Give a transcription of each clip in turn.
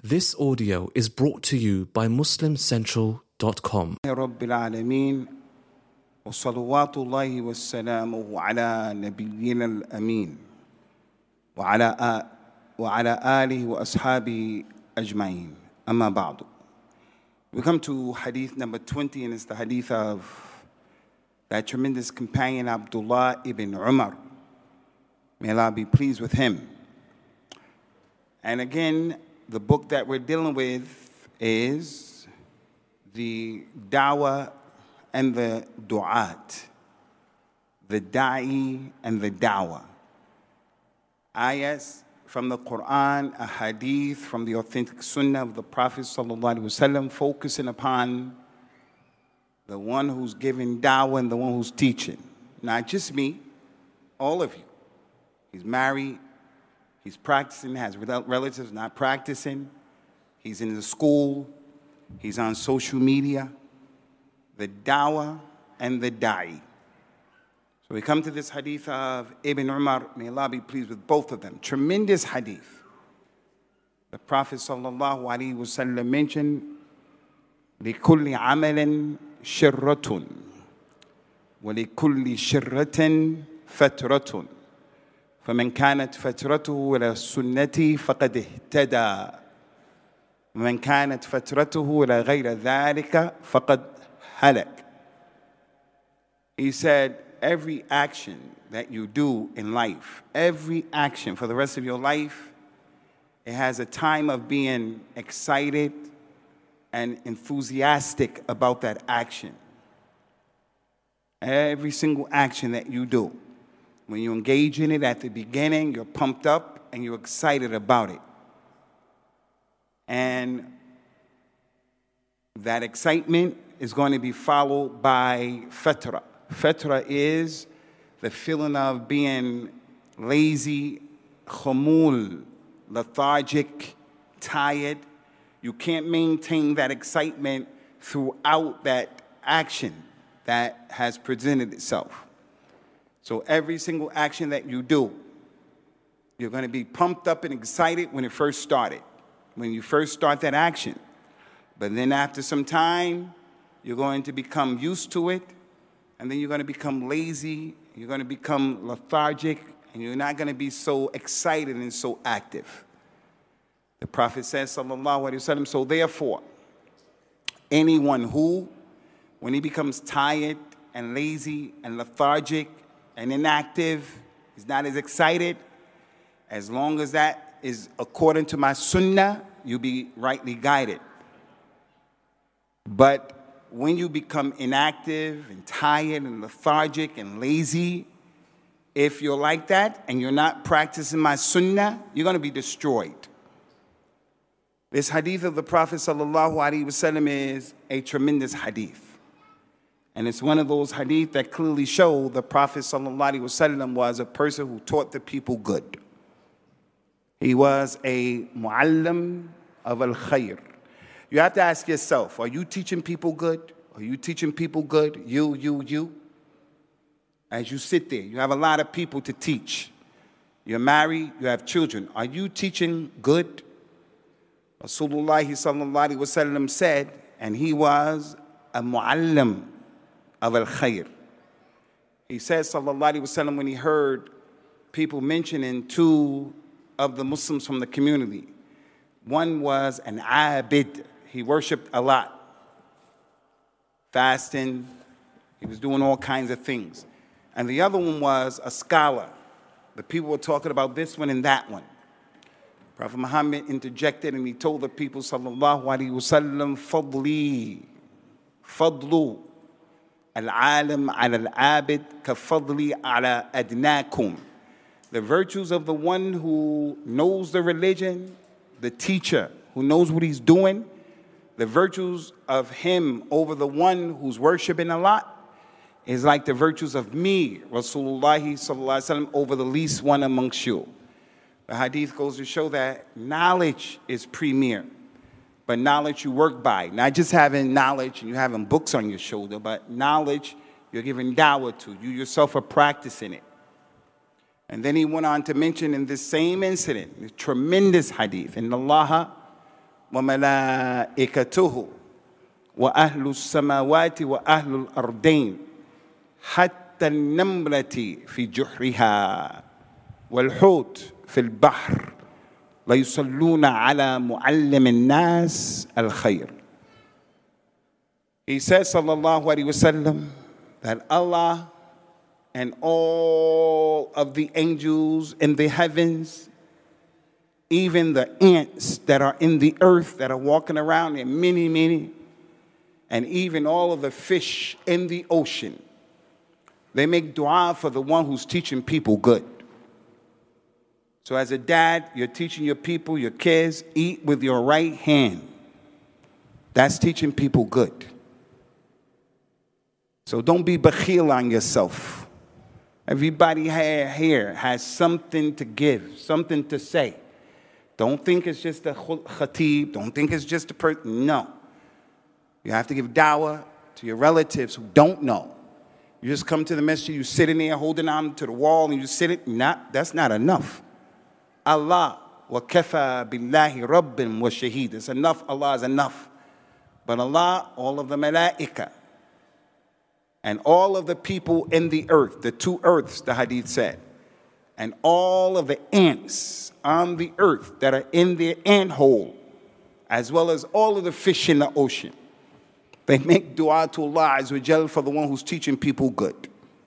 This audio is brought to you by MuslimCentral.com. رب العالمين وصلوات الله والسلام على نبينا الأمين وعلى آله وأصحابه أجمعين أما بعد. We come to hadith number 20, and it's the hadith of that tremendous companion Abdullah ibn Umar. May Allah be pleased with him. And again, the book that we're dealing with is the Dawah and the Du'at. The Da'i and the Dawah. Ayahs from the Quran, a hadith from the authentic Sunnah of the Prophet ﷺ, focusing upon the one who's giving Dawah and the one who's teaching. Not just me, all of you. He's married. He's practicing, has relatives not practicing. He's in the school. He's on social media. The dawah and the da'i. So we come to this hadith of Ibn Umar. May Allah be pleased with both of them. Tremendous hadith. The Prophet sallallahu alaihi wasallam mentioned, لِكُلِّ عَمَلٍ شِرَّةٌ وَلِكُلِّ شِرَّةٍ فَتْرَةٌ فمن كانت فترته إلى السنة فقد اهتدى ومن كانت فترته إلى غير ذلك فقد هلك. He said, every action that you do in life, every action for the rest of your life, it has a time of being excited and enthusiastic about that action. Every single action that you do. When you engage in it at the beginning, you're pumped up and you're excited about it. And that excitement is going to be followed by fatra. Fatra is the feeling of being lazy, khumul, lethargic, tired. You can't maintain that excitement throughout that action that has presented itself. So every single action that you do, you're going to be pumped up and excited when it first started, when you first start that action. But then after some time, you're going to become used to it, and then you're going to become lazy, you're going to become lethargic, and you're not going to be so excited and so active. The Prophet says, sallallahu alaihi wasallam, so therefore, anyone who, when he becomes tired and lazy and lethargic and inactive, is not as excited, as long as that is according to my sunnah, you'll be rightly guided. But when you become inactive and tired and lethargic and lazy, if you're like that and you're not practicing my sunnah, you're going to be destroyed. This hadith of the Prophet sallallahu alaihi wasallam is a tremendous hadith. And it's one of those hadith that clearly show the Prophet ﷺ was a person who taught the people good. He was a mu'allim of al-khair. You have to ask yourself, are you teaching people good? Are you teaching people good? You. As you sit there, you have a lot of people to teach. You're married, you have children. Are you teaching good? Rasulullah ﷺ said, and he was a mu'allim of al-khair. He says, sallallahu alaihi wasallam, when he heard people mentioning two of the Muslims from the community. One was an abid. He worshipped a lot. Fasting. He was doing all kinds of things. And the other one was a scholar. The people were talking about this one and that one. Prophet Muhammad interjected and he told the people, sallallahu alaihi wasallam, fadlu. Al-alim al-abid ka-fadli ala adnakum. The virtues of the one who knows the religion, the teacher who knows what he's doing, the virtues of him over the one who's worshiping a lot is like the virtues of me, Rasulullah sallallahu alaihi wasallam, over the least one amongst you. The hadith goes to show that knowledge is premier. But knowledge you work by, not just having knowledge and you having books on your shoulder, but knowledge you're giving dawah to. You yourself are practicing it. And then he went on to mention in this same incident, this tremendous hadith, in Allah وملائكته وأهل السماوات وأهل الأرضين حتى النملة في جحرها والحوت في البحر ليصلون على معلم الناس الخير. He says, sallallahu alaihi wasallam, that Allah and all of the angels in the heavens, even the ants that are in the earth that are walking around, and many, and even all of the fish in the ocean, they make dua for the one who's teaching people good. So as a dad, you're teaching your people, your kids, eat with your right hand. That's teaching people good. So don't be bakhil on yourself. Everybody here has something to give, something to say. Don't think it's just a khatib. Don't think it's just a person. No. You have to give dawah to your relatives who don't know. You just come to the masjid, you sit in there holding on to the wall, and you sit it. That's not enough. Allah, wa kafa billahi rabbin wa shaheed. It's enough. Allah is enough. But Allah, all of the malaika, and all of the people in the earth, the two earths, the hadith said, and all of the ants on the earth that are in their ant hole, as well as all of the fish in the ocean, they make dua to Allah Azza wa Jal for the one who's teaching people good.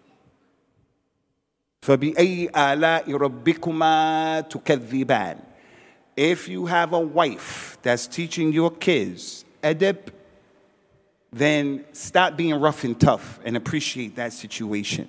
فَبِأَيِّ آلَاءِ رَبِّكُمَا تُكَذِّبَانِ. If you have a wife that's teaching your kids adab, then stop being rough and tough and appreciate that situation.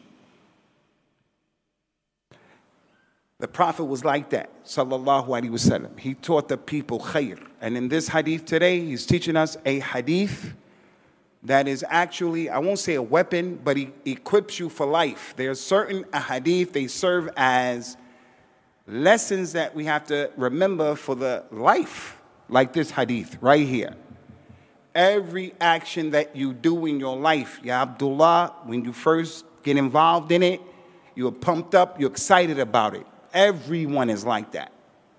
The Prophet was like that, sallallahu alaihi wasallam. He taught the people khair. And in this hadith today, he's teaching us a hadith that is actually, I won't say a weapon, but he equips you for life. There are certain hadith, they serve as lessons that we have to remember for the life, like this hadith right here. Every action that you do in your life, Ya Abdullah, when you first get involved in it, you're pumped up, you're excited about it. Everyone is like that.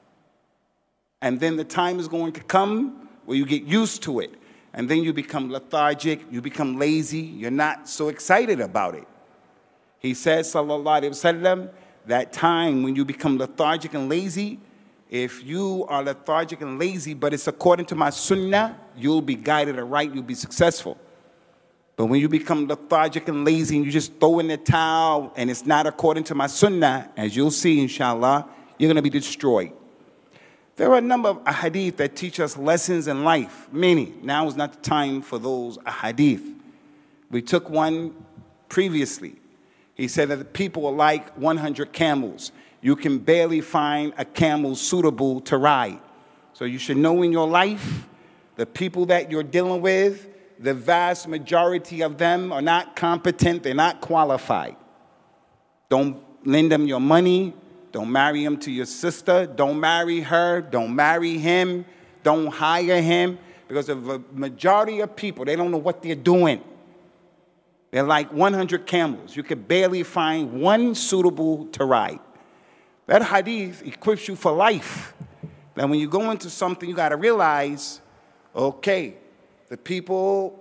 And then the time is going to come where you get used to it. And then you become lethargic, you become lazy, you're not so excited about it. He says, sallallahu alaihi wasallam, that time when you become lethargic and lazy, if you are lethargic and lazy, but it's according to my sunnah, you'll be guided aright, you'll be successful. But when you become lethargic and lazy and you just throw in the towel and it's not according to my sunnah, as you'll see, inshallah, you're going to be destroyed. There are a number of ahadith that teach us lessons in life, many. Now is not the time for those ahadith. We took one previously. He said that the people are like 100 camels. You can barely find a camel suitable to ride. So you should know in your life, the people that you're dealing with, the vast majority of them are not competent, they're not qualified. Don't lend them your money. Don't marry him to your sister. Don't marry her. Don't marry him. Don't hire him. Because of a majority of people, they don't know what they're doing. They're like 100 camels. You could barely find one suitable to ride. That hadith equips you for life. That when you go into something, you got to realize, okay, the people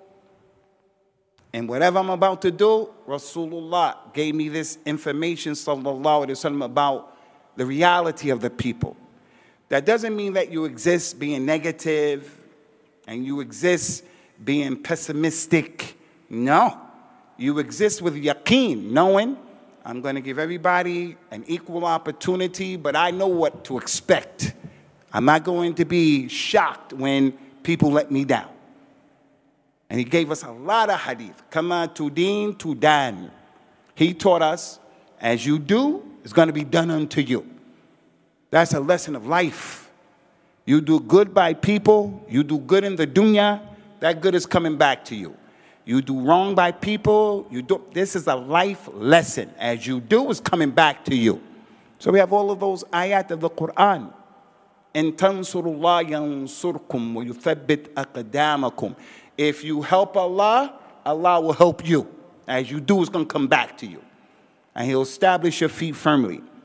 and whatever I'm about to do, Rasulullah gave me this information, sallallahu alaihi wasallam, about the reality of the people. That doesn't mean that you exist being negative and you exist being pessimistic. No. You exist with yaqeen, knowing I'm going to give everybody an equal opportunity, but I know what to expect. I'm not going to be shocked when people let me down. And he gave us a lot of hadith. Kama tudin tudan. He taught us, as you do, it's going to be done unto you. That's a lesson of life. You do good by people, you do good in the dunya, that good is coming back to you. You do wrong by people, this is a life lesson. As you do, it's coming back to you. So we have all of those ayat of the Quran. In tansurullah yansurkum wa yuthabbit aqdamakum. If you help Allah, Allah will help you. As you do, it's going to come back to you. And he'll establish your feet firmly.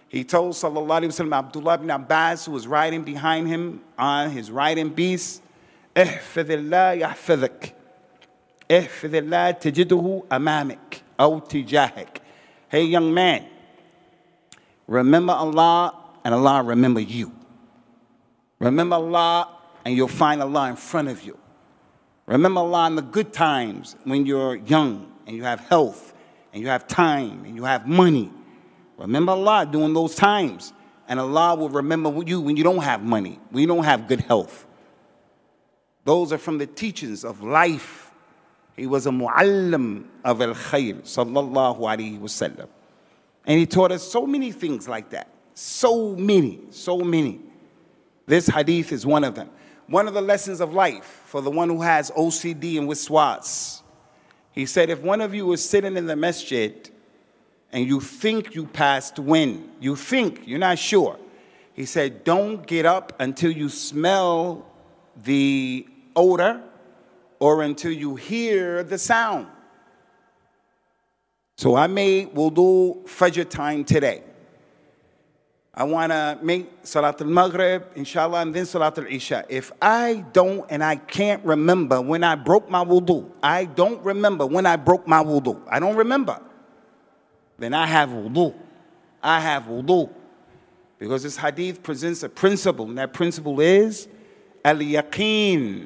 He told Sallallahu Alaihi Wasallam, Abdullah ibn Abbas, who was riding behind him on his riding beast, احفظ الله يحفظك احفظ الله تجده أمامك أو تجاهك. Hey young man, remember Allah and Allah remember you. Remember Allah and you'll find Allah in front of you. Remember Allah in the good times when you're young and you have health and you have time and you have money. Remember Allah during those times, and Allah will remember you when you don't have money, when you don't have good health. Those are from the teachings of life. He was a mu'allim of al-khayr, sallallahu alayhi wasallam. And he taught us so many things like that. So many. This hadith is one of them. One of the lessons of life for the one who has OCD and wiswas. He said, if one of you is sitting in the masjid and you think you passed wind, you think, you're not sure. He said, don't get up until you smell the odor or until you hear the sound. So I made wudu Fajr time today. I want to make Salat al-Maghrib, inshallah, and then Salat al-Isha. If I don't and I can't remember when I broke my wudu, I don't remember when I broke my wudu, I don't remember, then I have wudu. I have wudu. Because this hadith presents a principle, and that principle is al-yaqeen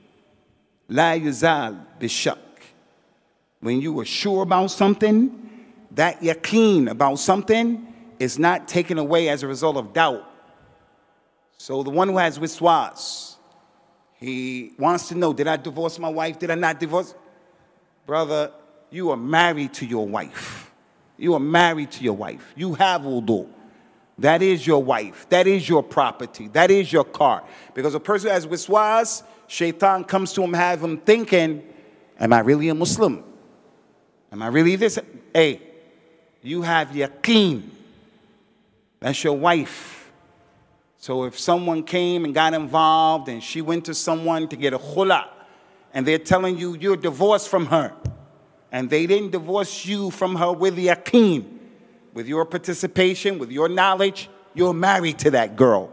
la yuzal bishak. When you are sure about something, that yaqeen about something is not taken away as a result of doubt. So the one who has wiswas, he wants to know, did I divorce my wife? Did I not divorce? Brother, you are married to your wife. You are married to your wife. You have wudu. That is your wife. That is your property. That is your car. Because a person who has wiswas, shaitan comes to him, have him thinking, am I really a Muslim? Am I really this? Hey, you have yaqeen. That's your wife. So if someone came and got involved and she went to someone to get a khula, and they're telling you you're divorced from her, and they didn't divorce you from her with yaqeen, with your participation, with your knowledge, you're married to that girl.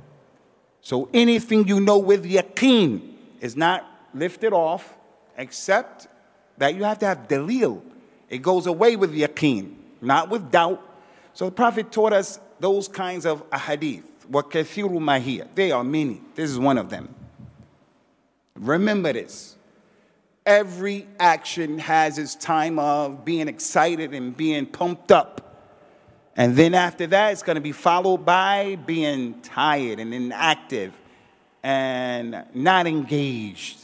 So anything you know with yaqeen is not lifted off, except that you have to have dalil. It goes away with yaqeen, not with doubt. So the Prophet taught us those kinds of ahadith. وَكَثِيرُ مَا هِيَ. They are many. This is one of them. Remember this. Every action has its time of being excited and being pumped up. And then after that, it's going to be followed by being tired and inactive and not engaged,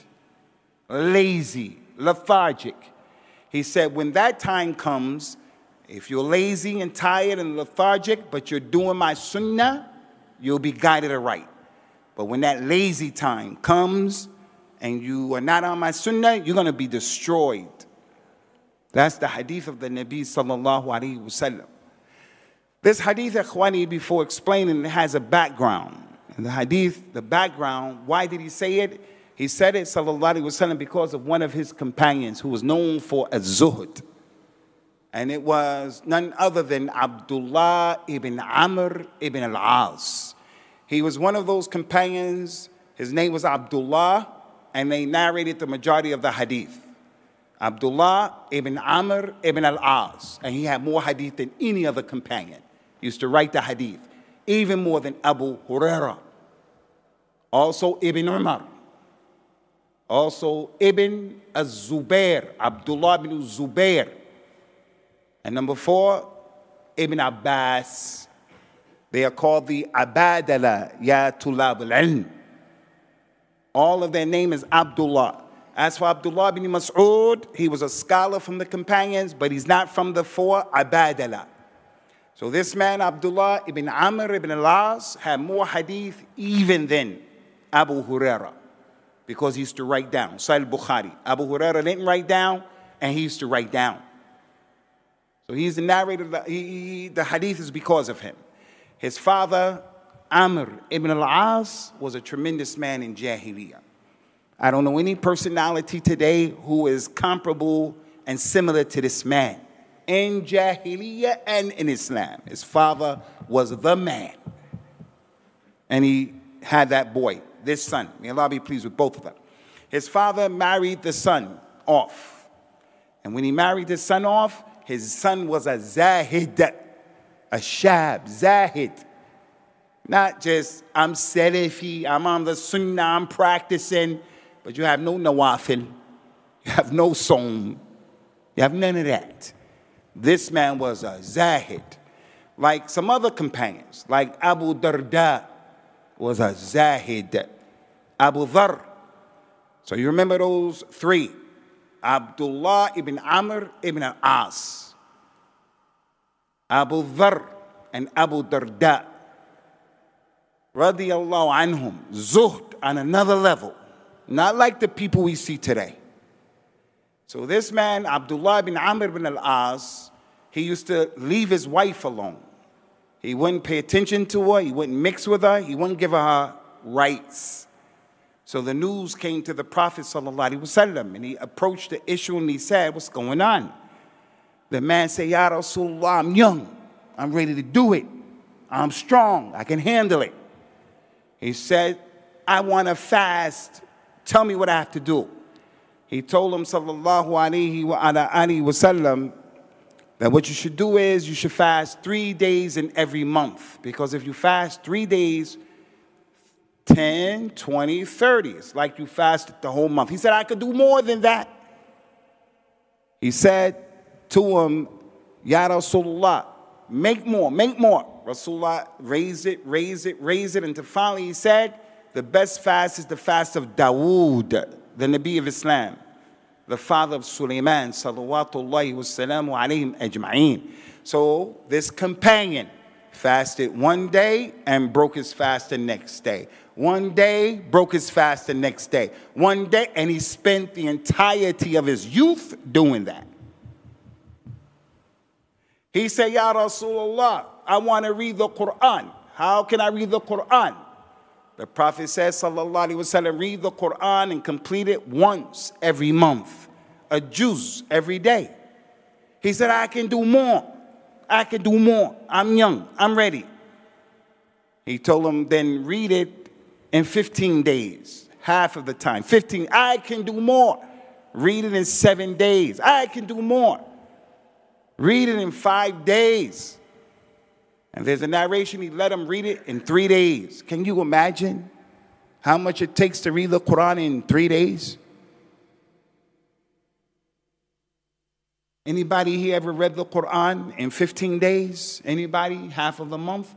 lazy, lethargic. He said, when that time comes, if you're lazy and tired and lethargic, but you're doing my sunnah, you'll be guided aright. But when that lazy time comes and you are not on my sunnah, you're going to be destroyed. That's the hadith of the Nabi sallallahu alaihi wasallam. This hadith, ikhwani, before explaining, it has a background. And the hadith, the background, why did he say it? He said it, sallallahu alaihi wasallam, because of one of his companions who was known for az-zuhd. And it was none other than Abdullah ibn Amr ibn al-As. He was one of those companions. His name was Abdullah, and they narrated the majority of the hadith. Abdullah ibn Amr ibn al-As. And he had more hadith than any other companion. He used to write the hadith, even more than Abu Huraira. Also Ibn Umar. Also Ibn az-Zubair, Abdullah ibn Zubair. And number 4, Ibn Abbas. They are called the Abadala, Ya Tulab al-Ilm. All of their name is Abdullah. As for Abdullah ibn Mas'ud, he was a scholar from the companions, but he's not from the 4 Abadala. So this man, Abdullah ibn Amr ibn al-As, had more hadith even than Abu Huraira, because he used to write down. Sahih Bukhari. Abu Huraira didn't write down, and he used to write down. So he's the narrator. The hadith is because of him. His father, Amr ibn al-As, was a tremendous man in Jahiliyyah. I don't know any personality today who is comparable and similar to this man. in Jahiliyyah and in Islam. His father was the man. And he had that boy, this son. May Allah be pleased with both of them. His father married the son off. And when he married his son off, his son was a zahid, a shab, zahid. Not just, I'm Salafi, I'm on the sunnah, I'm practicing, but you have no nawafil, you have no sawm, you have none of that. This man was a zahid. Like some other companions, like Abu Darda was a zahid. Abu Dhar. So you remember those three. Abdullah ibn Amr ibn al-As. Abu Dhar and Abu Darda. Radiyallahu anhum. Zuhd on another level. Not like the people we see today. So this man, Abdullah ibn Amr ibn al-As, he used to leave his wife alone. He wouldn't pay attention to her. He wouldn't mix with her. He wouldn't give her rights. So the news came to the Prophet ﷺ, and he approached the issue and he said, what's going on? The man said, Ya Rasulullah, I'm young. I'm ready to do it. I'm strong. I can handle it. He said, I want to fast. Tell me what I have to do. He told him, sallallahu alayhi wa sallam, that what you should do is you should fast 3 days in every month. Because if you fast 3 days, 10, 20, 30, it's like you fasted the whole month. He said, I could do more than that. He said to him, Ya Rasulullah, make more, make more. Rasulullah raised it, until finally he said, the best fast is the fast of Dawood, the Nabi of Islam, the father of Sulaiman, salawatullahi wassalamu alayhim ajma'een. So this companion fasted one day and broke his fast the next day. One day, broke his fast the next day. One day, and he spent the entirety of his youth doing that. He said, Ya Rasulullah, I want to read the Quran. How can I read the Quran? The Prophet said, sallallahu alaihi wasallam, read the Quran and complete it once every month. A juz every day. He said, I can do more. I can do more. I'm young. I'm ready. He told him, then read it in 15 days. Half of the time. 15. I can do more. Read it in 7 days. I can do more. Read it in 5 days. And there's a narration, he let him read it in 3 days. Can you imagine how much it takes to read the Quran in 3 days? Anybody here ever read the Quran in 15 days? Anybody? Half of a month?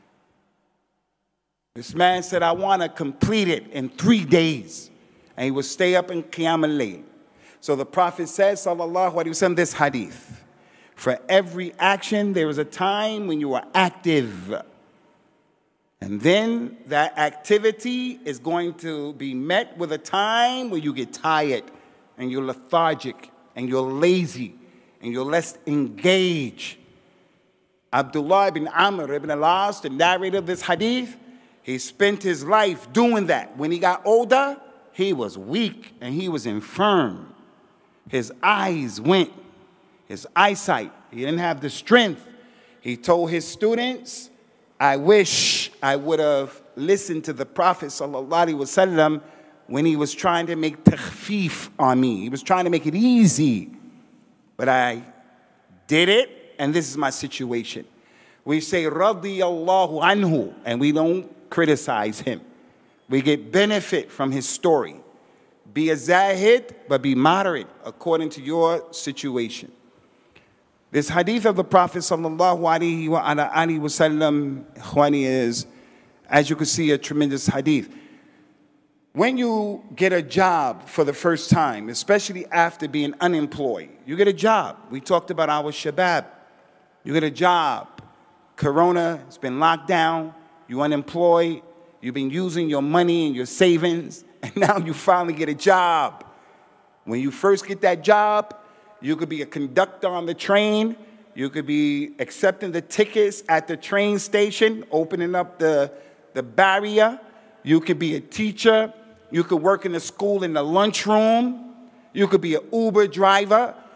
This man said, I want to complete it in 3 days. And he would stay up in Qiyam al-Layl. So the Prophet says, sallallahu alaihi wasallam, this hadith. For every action, there is a time when you are active. And then that activity is going to be met with a time where you get tired and you're lethargic and you're lazy and you're less engaged. Abdullah ibn Amr ibn al-As, the narrator of this hadith, he spent his life doing that. When he got older, he was weak and he was infirm. His eyes went. His eyesight, he didn't have the strength. He told his students, I wish I would have listened to the Prophet ﷺ when he was trying to make takhfif on me. He was trying to make it easy. But I did it, and this is my situation. We say, radiyallahu anhu, and we don't criticize him. We get benefit from his story. Be a zahid, but be moderate according to your situation. This hadith of the Prophet sallallahu alaihi wasallam is, as you can see, a tremendous hadith. When you get a job for the first time, especially after being unemployed, you get a job. We talked about our shabab. You get a job. Corona has been locked down. You're unemployed. You've been using your money and your savings, and now you finally get a job. When you first get that job, you could be a conductor on the train. You could be accepting the tickets at the train station, opening up the barrier. You could be a teacher. You could work in the school in the lunchroom. You could be an Uber driver.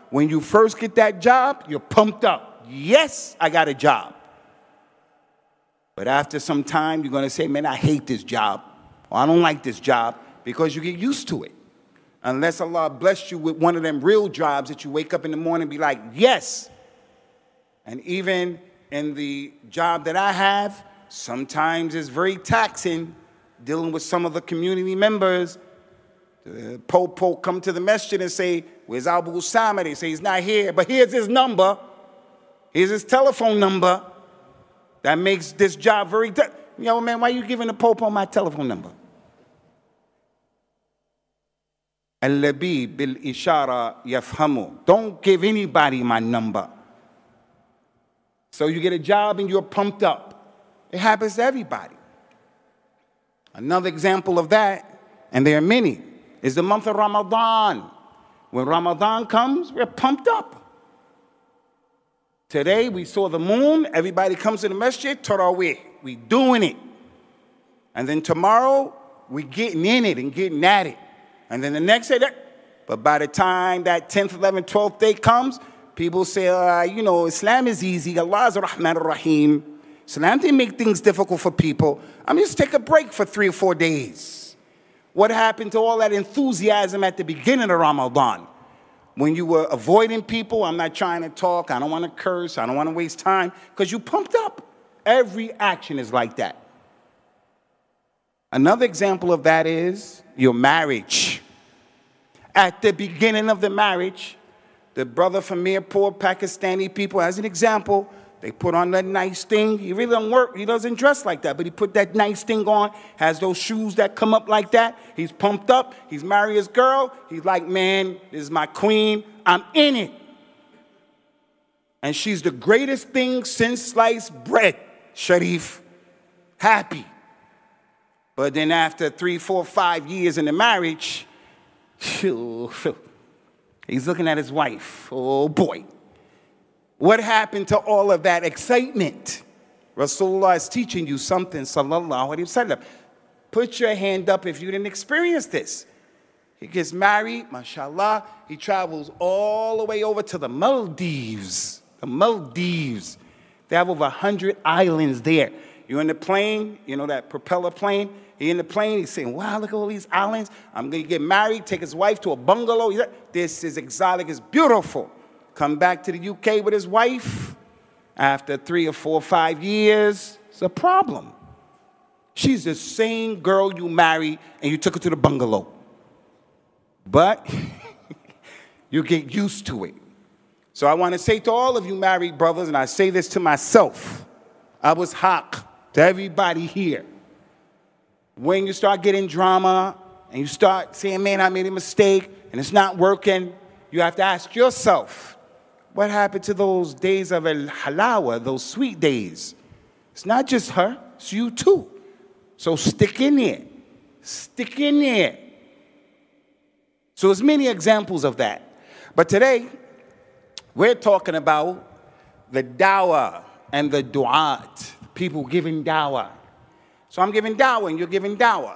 When you first get that job, you're pumped up. Yes, I got a job. But after some time, you're going to say, man, I hate this job, or I don't like this job, because you get used to it. Unless Allah bless you with one of them real jobs that you wake up in the morning and be like, yes. And even in the job that I have, sometimes it's very taxing dealing with some of the community members. The po come to the masjid and say, where's Abu Usama? They say he's not here, but here's his number. Here's his telephone number. That makes this job very yo, man, why are you giving the Pope on my telephone number? Al-Labib bil-ishara yafhamu. Don't give anybody my number. So you get a job and you're pumped up. It happens to everybody. Another example of that, and there are many, is the month of Ramadan. When Ramadan comes, we're pumped up. Today, we saw the moon. Everybody comes to the masjid, Tarawih. We doing it. And then tomorrow, we getting in it and getting at it. And then the next day, but by the time that 10th, 11th, 12th day comes, people say, Islam is easy. Allah is Rahman Rahim. Islam didn't make things difficult for people. I'm just take a break for 3 or 4 days. What happened to all that enthusiasm at the beginning of Ramadan? When you were avoiding people, I'm not trying to talk, I don't want to curse, I don't want to waste time, because you pumped up. Every action is like that. Another example of that is your marriage. At the beginning of the marriage, the brother from Mirpur, Pakistani people, as an example, they put on that nice thing. He really don't work. He doesn't dress like that, but he put that nice thing on, has those shoes that come up like that. He's pumped up. He's married his girl. He's like, man, this is my queen. I'm in it. And she's the greatest thing since sliced bread. Sharif, happy. But then after 3, 4, 5 years in the marriage, he's looking at his wife. Oh, boy. What happened to all of that excitement? Rasulullah is teaching you something, sallallahu alaihi wasallam. Put your hand up if you didn't experience this. He gets married, mashallah. He travels all the way over to the Maldives. The Maldives. They have over 100 islands there. You're in the plane, you know that propeller plane? He's in the plane, he's saying, wow, look at all these islands. I'm going to get married, take his wife to a bungalow. This is exotic, it's beautiful. Come back to the UK with his wife. After 3 or 4 or 5 years, it's a problem. She's the same girl you married and you took her to the bungalow. But you get used to it. So I want to say to all of you married brothers, and I say this to myself, I was haq to everybody here. When you start getting drama and you start saying, man, I made a mistake and it's not working, you have to ask yourself, what happened to those days of al-halawa, those sweet days? It's not just her, it's you too. So stick in there. Stick in there. So there's many examples of that. But today, we're talking about the dawah and the du'at, people giving dawah. So I'm giving dawah and you're giving dawah.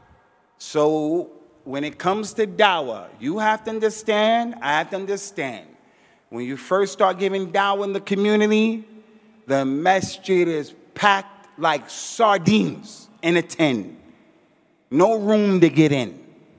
So when it comes to dawah, you have to understand, I have to understand. When you first start giving dawah in the community, the masjid is packed like sardines in a tin. No room to get in.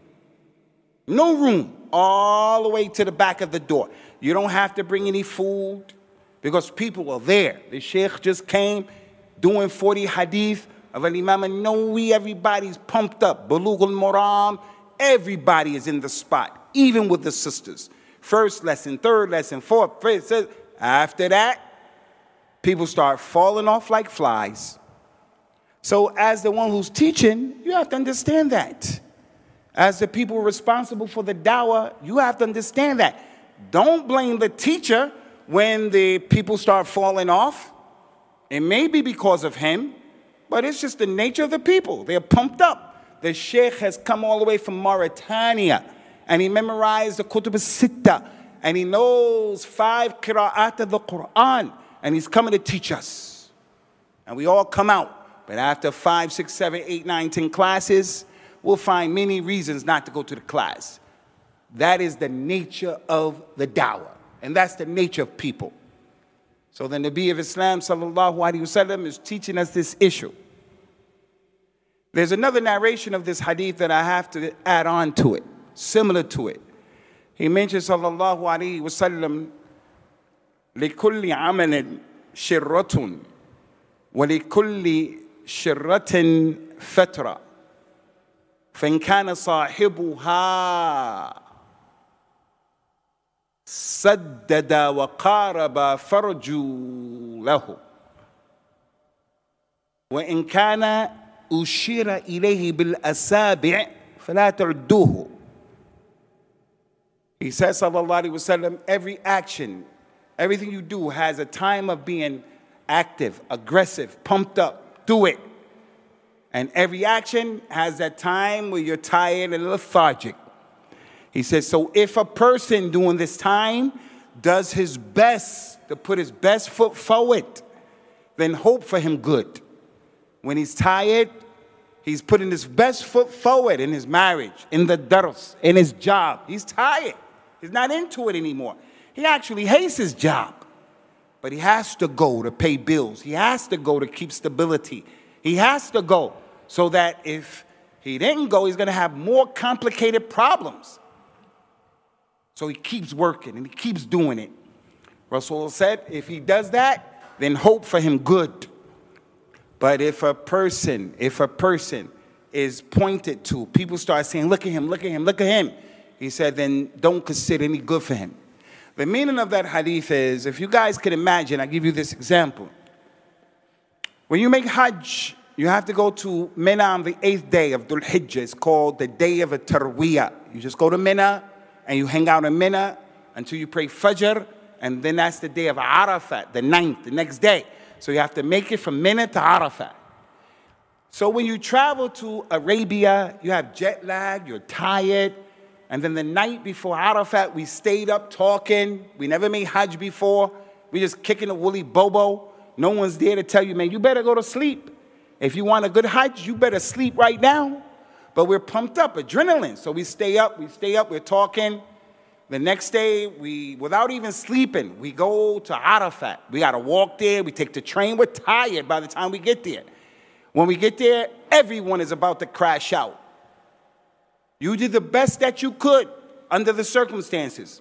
No room. All the way to the back of the door. You don't have to bring any food because people are there. The sheikh just came doing 40 hadith of Al-Imam al-Nawawi. Everybody's pumped up. Bulugh al-Maram. Everybody is in the spot, even with the sisters. First lesson, third lesson, fourth, fifth. After that, people start falling off like flies. So as the one who's teaching, you have to understand that. As the people responsible for the dawah, you have to understand that. Don't blame the teacher when the people start falling off. It may be because of him, but it's just the nature of the people. They're pumped up. The sheikh has come all the way from Mauritania, and he memorized the Kutub al-Sitta, and he knows 5 qira'at of the Quran, and he's coming to teach us. And we all come out, but after 5, 6, 7, 8, 9, 10 classes, we'll find many reasons not to go to the class. That is the nature of the dawah. And that's the nature of people. So the Nabi of Islam, sallallahu alaihi wasallam, is teaching us this issue. There's another narration of this hadith that I have to add on to it, similar to it. He mentions, sallallahu alaihi wasallam, لِكُلِّ عَمَلٍ شِرَّةٌ وَلِكُلِّ شِرَّةٍ فَتْرَةٌ فَإِنْ كَانَ صَاحِبُهَا سدد وقارب فرجوا له وإن كان أشير إليه بالأصابع فلا تعدوه. He says, sallallahu alaihi wasallam, every action, everything you do has a time of being active, aggressive, pumped up. Do it. And every action has that time where you're tired and lethargic. He says, so if a person during this time does his best to put his best foot forward, then hope for him good. When he's tired, he's putting his best foot forward in his marriage, in the dars, in his job. He's tired. He's not into it anymore. He actually hates his job. But he has to go to pay bills. He has to go to keep stability. He has to go so that if he didn't go, he's going to have more complicated problems. So he keeps working and he keeps doing it. Rasul said, if he does that, then hope for him good. But if a person is pointed to, people start saying, look at him, look at him, look at him. He said, then don't consider any good for him. The meaning of that hadith is, if you guys can imagine, I'll give you this example. When you make Hajj, you have to go to Mina on the 8th day of Dhul Hijjah. It's called the day of a Tarwiyah. You just go to Mina and you hang out in Mina until you pray Fajr, and then that's the day of Arafat, the 9th, the next day. So you have to make it from Mina to Arafat. So when you travel to Arabia, you have jet lag, you're tired, and then the night before Arafat, we stayed up talking. We never made Hajj before. We just kicking a woolly bobo. No one's there to tell you, man, you better go to sleep. If you want a good Hajj, you better sleep right now. But we're pumped up, adrenaline. So we stay up, we're talking. The next day, without even sleeping, we go to Arafat. We got to walk there. We take the train. We're tired by the time we get there. When we get there, everyone is about to crash out. You did the best that you could under the circumstances.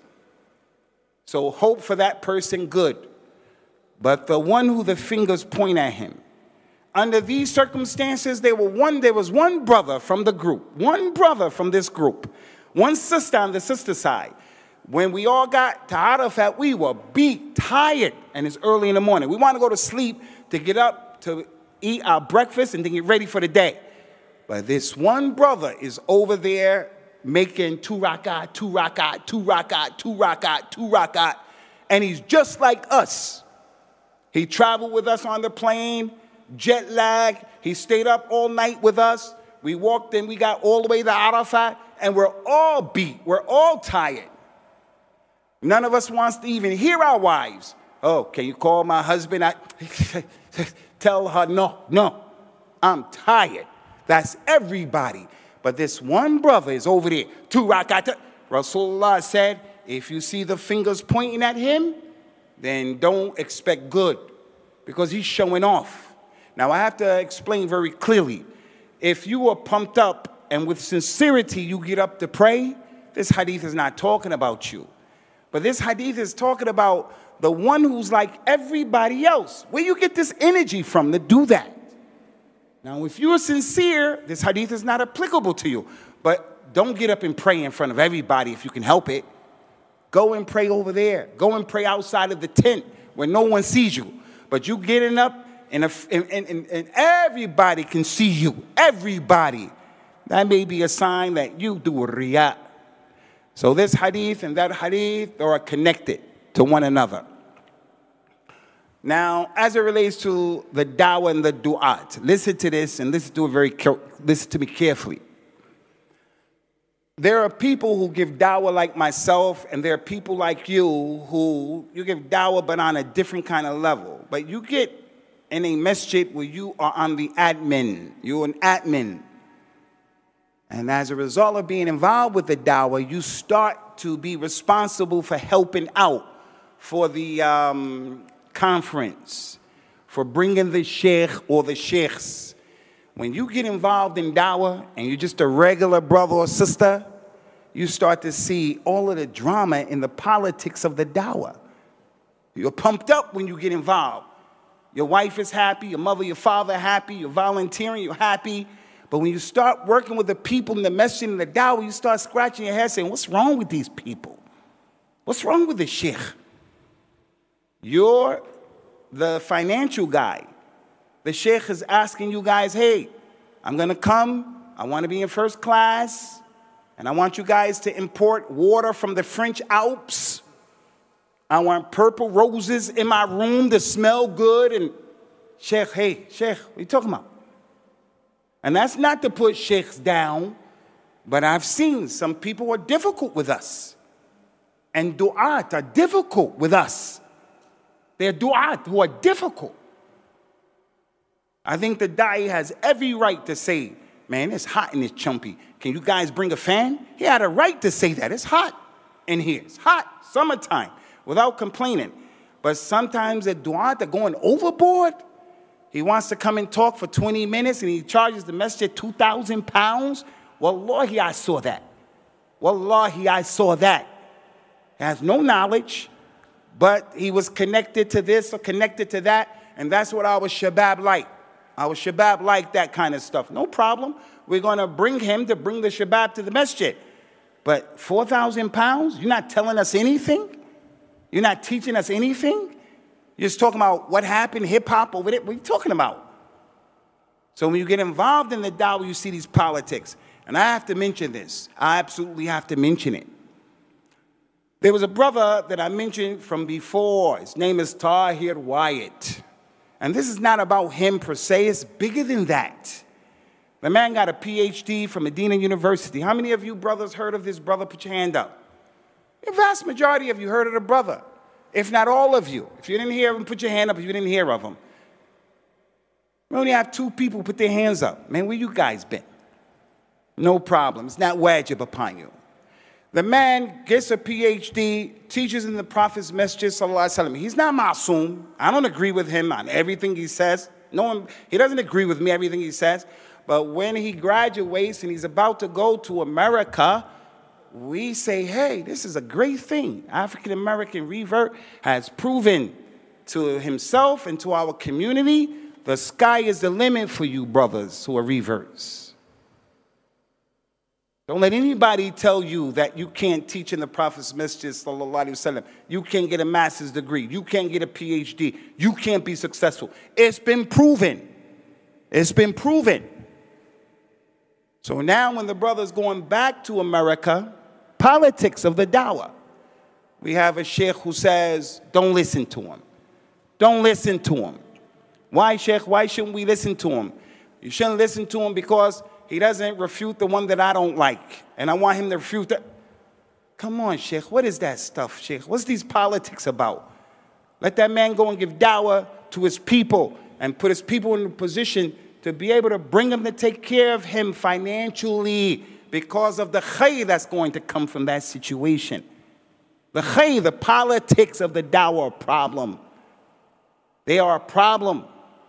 So hope for that person good. But the one who the fingers point at him, under these circumstances, there was one brother from the group, one brother from this group, one sister on the sister side. When we all got to Arafat, we were beat, tired, and it's early in the morning. We want to go to sleep to get up to eat our breakfast and to get ready for the day. But this one brother is over there making 2 rakat, 2 rakat, 2 rakat, 2 rakat, 2 rakat, and he's just like us. He traveled with us on the plane, jet lag. He stayed up all night with us. We walked in, we got all the way to Arafat, and we're all beat. We're all tired. None of us wants to even hear our wives. Oh, can you call my husband? Tell her, no, I'm tired. That's everybody. But this one brother is over there. 2 rakat. Rasulullah said, if you see the fingers pointing at him, then don't expect good, because he's showing off. Now, I have to explain very clearly. If you are pumped up and with sincerity you get up to pray, this hadith is not talking about you. But this hadith is talking about the one who's like everybody else. Where you get this energy from to do that? Now, if you're sincere, this hadith is not applicable to you. But don't get up and pray in front of everybody if you can help it. Go and pray over there. Go and pray outside of the tent where no one sees you. But you getting up and everybody can see you. Everybody. That may be a sign that you do riyah. So this hadith and that hadith are connected to one another. Now, as it relates to the da'wah and the du'at, listen to this and listen to me carefully. There are people who give da'wah like myself, and there are people like you who you give da'wah but on a different kind of level. But you get in a masjid where you are on the admin. You're an admin. And as a result of being involved with the da'wah, you start to be responsible for helping out for the conference, for bringing the sheikh or the sheikhs. When you get involved in dawah and you're just a regular brother or sister, you start to see all of the drama in the politics of the dawah. You're pumped up when you get involved. Your wife is happy, your mother, your father are happy, you're volunteering, you're happy. But when you start working with the people in the message and the dawah, you start scratching your head saying, what's wrong with these people? What's wrong with the sheikh? You're the financial guy. The sheikh is asking you guys, hey, I'm going to come. I want to be in first class. And I want you guys to import water from the French Alps. I want purple roses in my room to smell good. And sheikh, hey, sheikh, what are you talking about? And that's not to put sheikhs down, but I've seen some people are difficult with us. And du'at are difficult with us. They're du'at who are difficult. I think the da'i has every right to say, man, it's hot in this chumpy. Can you guys bring a fan? He had a right to say that. It's hot in here. It's hot, summertime, without complaining. But sometimes the du'at are going overboard. He wants to come and talk for 20 minutes and he charges the masjid 2,000 pounds. Wallahi, I saw that. Wallahi, I saw that. He has no knowledge, but he was connected to this or connected to that, and that's what our shabab like. Our shabab like that kind of stuff. No problem. We're going to bring him to bring the shabab to the masjid. But 4,000 pounds? You're not telling us anything? You're not teaching us anything? You're just talking about what happened, hip-hop over there. What are you talking about? So when you get involved in the dawah, you see these politics. And I have to mention this. I absolutely have to mention it. There was a brother that I mentioned from before. His name is Tahir Wyatt. And this is not about him per se. It's bigger than that. The man got a PhD from Medina University. How many of you brothers heard of this brother? Put your hand up. The vast majority of you heard of the brother. If not all of you. If you didn't hear of him, put your hand up if you didn't hear of him. We only have 2 people put their hands up. Man, where you guys been? No problem. It's not wajib upon you. The man gets a PhD, teaches in the Prophet's Masjid, sallallahu alaihi wasallam. He's not ma'soom. I don't agree with him on everything he says. He doesn't agree with me everything he says. But when he graduates and he's about to go to America, we say, hey, this is a great thing. African-American revert has proven to himself and to our community, the sky is the limit for you brothers who are reverts. Don't let anybody tell you that you can't teach in the Prophet's Masjid, sallallahu alaihi wasallam. You can't get a master's degree. You can't get a PhD. You can't be successful. It's been proven. It's been proven. So now when the brother's going back to America, politics of the dawah. We have a sheikh who says, don't listen to him. Don't listen to him. Why, sheikh? Why shouldn't we listen to him? You shouldn't listen to him because he doesn't refute the one that I don't like. And I want him to refute that. Come on, sheikh. What is that stuff, sheikh? What's these politics about? Let that man go and give dawah to his people and put his people in a position to be able to bring him to take care of him financially, because of the khayr that's going to come from that situation. The khayr, the politics of the dawah are a problem. They are a problem.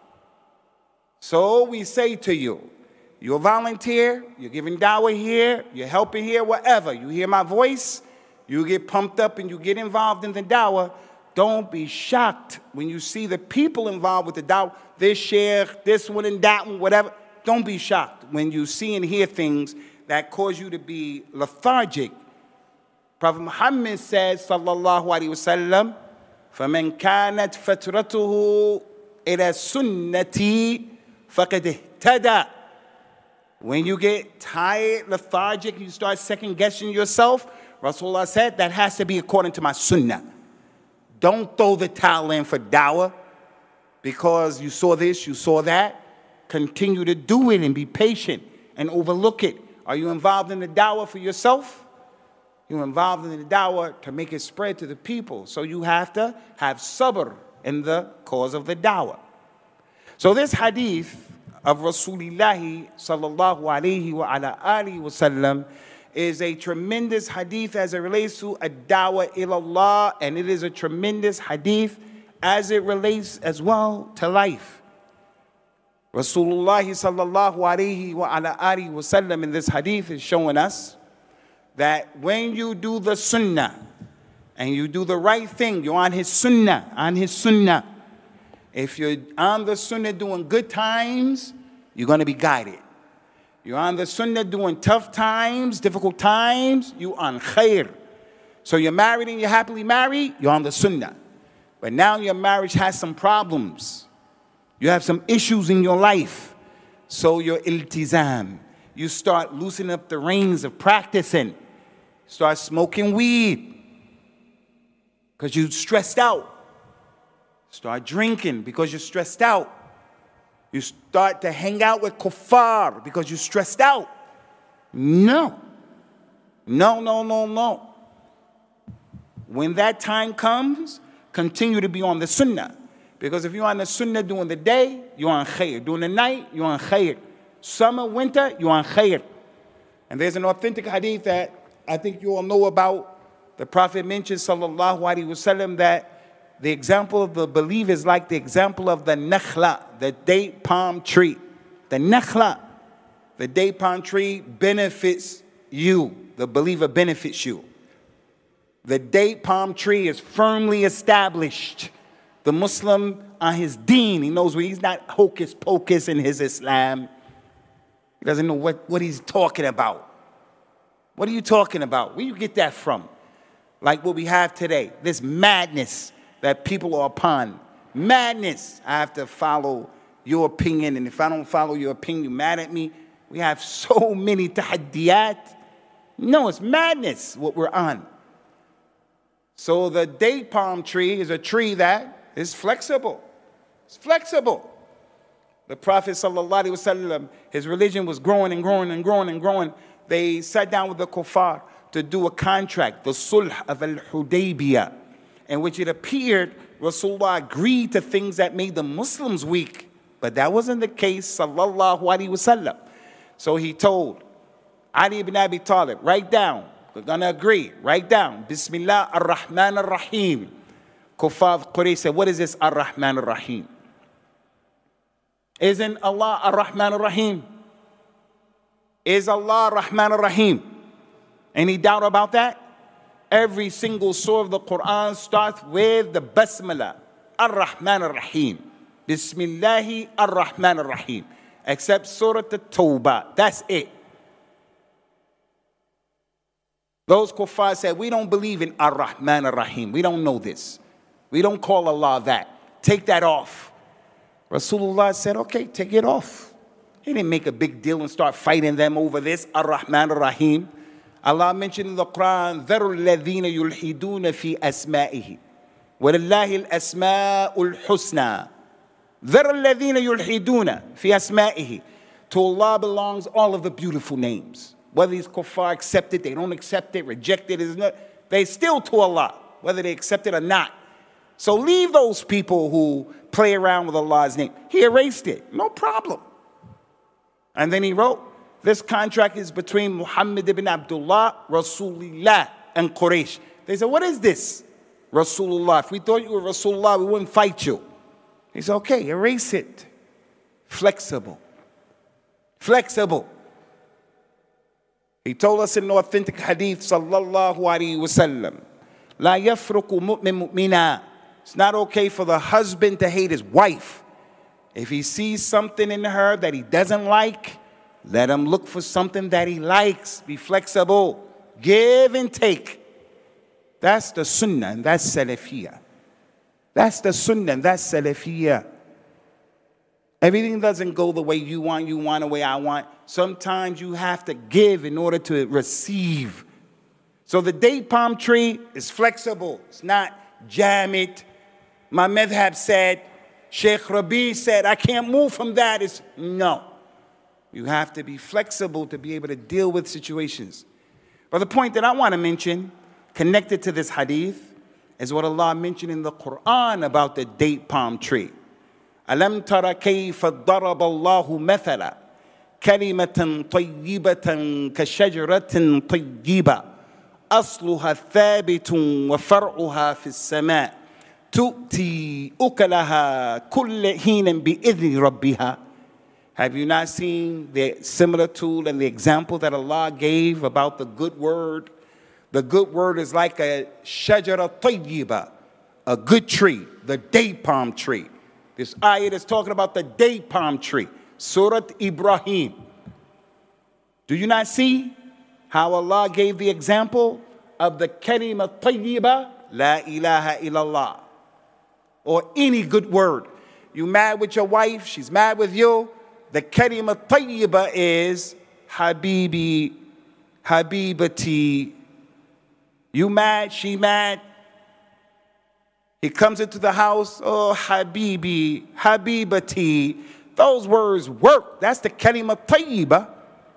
So we say to you, you're a volunteer, you're giving dawah here, you're helping here, whatever. You hear my voice, you get pumped up and you get involved in the dawah. Don't be shocked when you see the people involved with the dawah, this sheikh, this one and that one, whatever. Don't be shocked when you see and hear things that cause you to be lethargic. Prophet Muhammad says, sallallahu alaihi wasallam, فَمَنْ كَانَتْ فَتْرَتُهُ إِلَى سُنَّتِي فَقَدْ اهْتَدَى. When you get tired, lethargic, you start second-guessing yourself, Rasulullah said, that has to be according to my sunnah. Don't throw the towel in for dawah because you saw this, you saw that. Continue to do it and be patient and overlook it. Are you involved in the dawah for yourself? You're involved in the dawah to make it spread to the people. So you have to have sabr in the cause of the dawah. So this hadith of Rasulullah sallallahu alayhi wa ala alihi wa sallam is a tremendous hadith as it relates to ad-da'wah ilallah, and it is a tremendous hadith as it relates as well to life. Rasulullah sallallahu alayhi wa ala alihi wa sallam in this hadith is showing us that when you do the sunnah and you do the right thing, you're on his sunnah. If you're on the sunnah doing good times, you're going to be guided. You're on the sunnah doing tough times, difficult times, you're on khair. So you're married and you're happily married, you're on the sunnah. But now your marriage has some problems. You have some issues in your life. So you're iltizam. You start loosening up the reins of practicing. Start smoking weed because you're stressed out. Start drinking because you're stressed out. You start to hang out with kuffar because you're stressed out. No. When that time comes, continue to be on the sunnah. Because if you're on the sunnah during the day, you're on khair. During the night, you're on khair. Summer, winter, you're on khair. And there's an authentic hadith that I think you all know about. The Prophet mentioned, sallallahu alaihi wasallam, that the example of the believer is like the example of the nakhla, the date palm tree. The nakhla, the date palm tree, benefits you. The believer benefits you. The date palm tree is firmly established. The Muslim on his deen, he knows where he's not hocus pocus in his Islam. He doesn't know what he's talking about. What are you talking about? Where do you get that from? Like what we have today, this madness that people are upon. Madness. I have to follow your opinion, and if I don't follow your opinion, you're mad at me. We have so many tahaddiyat. No, it's madness what we're on. So the date palm tree is a tree that is flexible. It's flexible. The Prophet sallallahu alaihi wasallam, his religion was growing and growing and growing and growing. They sat down with the kuffar to do a contract, the Sulh of al-Hudaybiyah, in which it appeared Rasulullah agreed to things that made the Muslims weak. But that wasn't the case, sallallahu alaihi wasallam. So he told Ali ibn Abi Talib, write down, we're going to agree, write down, Bismillah ar-Rahman ar-Rahim. Kuffar Quraysh said, what is this ar-Rahman ar-Rahim? Isn't Allah ar-Rahman ar-Rahim? Is Allah ar-Rahman ar-Rahim? Any doubt about that? Every single surah of the Quran starts with the Basmala, ar-Rahman ar-Rahim. Bismillahi ar-Rahman ar-Rahim. Except Surah At-Tawbah. That's it. Those kuffar said, we don't believe in ar-Rahman ar-Rahim. We don't know this. We don't call Allah that. Take that off. Rasulullah said, okay, take it off. He didn't make a big deal and start fighting them over this, ar-Rahman ar-Rahim. Allah mentioned in the Quran, ذَرُوا الَّذِينَ يُلْحِدُونَ فِي أَسْمَائِهِ وَلِلَّهِ الْأَسْمَاءُ الْحُسْنَى ذَرُوا الَّذِينَ يُلْحِدُونَ فِي أَسْمَائِهِ. To Allah belongs all of the beautiful names. Whether these kuffar accept it, they don't accept it, reject it, they still to Allah, whether they accept it or not. So leave those people who play around with Allah's name. He erased it, no problem. And then he wrote, this contract is between Muhammad ibn Abdullah, Rasulullah, and Quraysh. They said, what is this? Rasulullah. If we thought you were Rasulullah, we wouldn't fight you. He said, okay, erase it. Flexible. Flexible. He told us in the authentic hadith, sallallahu alaihi wasallam, la yafruku mu'min mu'mina. It's not okay for the husband to hate his wife. If he sees something in her that he doesn't like, let him look for something that he likes. Be flexible. Give and take. That's the sunnah and that's salafiyah. That's the sunnah and that's salafiyah. Everything doesn't go the way you want the way I want. Sometimes you have to give in order to receive. So the date palm tree is flexible. It's not jamid. My madhab said, Sheikh Rabi said, I can't move from that. No. You have to be flexible to be able to deal with situations. But the point that I want to mention, connected to this hadith, is what Allah mentioned in the Quran about the date palm tree. Alam tara kayfa daraba Allahu mathala كلمة طيبة كشجرة طيبة أصلها ثابت وفرعها في السماء تؤتي أكلها كل حين بإذن ربها. Have you not seen the similitude and the example that Allah gave about the good word? The good word is like a shajara tayyiba, a good tree, the date palm tree. This ayat is talking about the date palm tree. Surat Ibrahim. Do you not see how Allah gave the example of the kalima tayyiba, la ilaha illallah, or any good word? You mad with your wife, she's mad with you. The kalima tayyiba is habibi, habibati. You mad, she mad. He comes into the house, oh habibi, habibati. Those words work. That's the kalima tayyiba.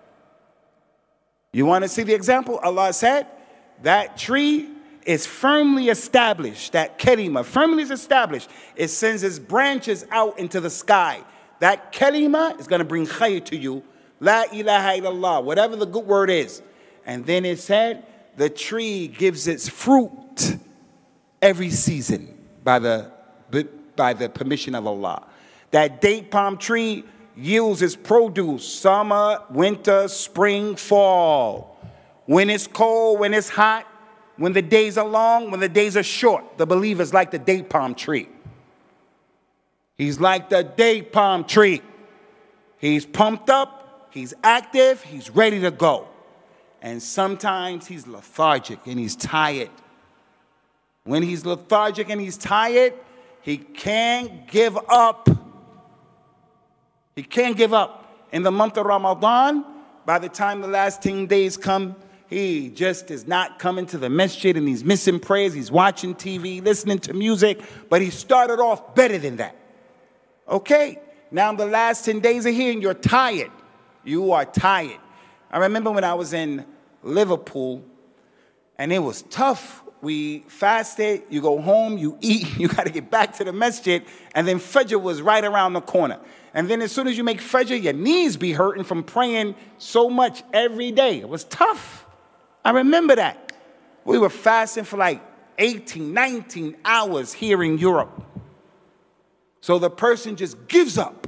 You want to see the example? Allah said that tree is firmly established. That kalima firmly is established. It sends its branches out into the sky. That kalima is going to bring khayr to you. La ilaha illallah, whatever the good word is. And then it said the tree gives its fruit every season by the permission of Allah. That date palm tree yields its produce summer, winter, spring, fall. When it's cold, when it's hot, when the days are long, when the days are short, the believer's like the date palm tree. He's like the date palm tree. He's pumped up, he's active, he's ready to go. And sometimes he's lethargic and he's tired. When he's lethargic and he's tired, he can't give up. He can't give up. In the month of Ramadan, by the time the last 10 days come, he just is not coming to the masjid and he's missing prayers, he's watching TV, listening to music, but he started off better than that. Okay, now the last 10 days are here and you're tired. You are tired. I remember when I was in Liverpool and it was tough. We fasted, you go home, you eat, you got to get back to the masjid, and then Fajr was right around the corner. And then as soon as you make Fajr, your knees be hurting from praying so much every day. It was tough. I remember that. We were fasting for like 18, 19 hours here in Europe. So the person just gives up.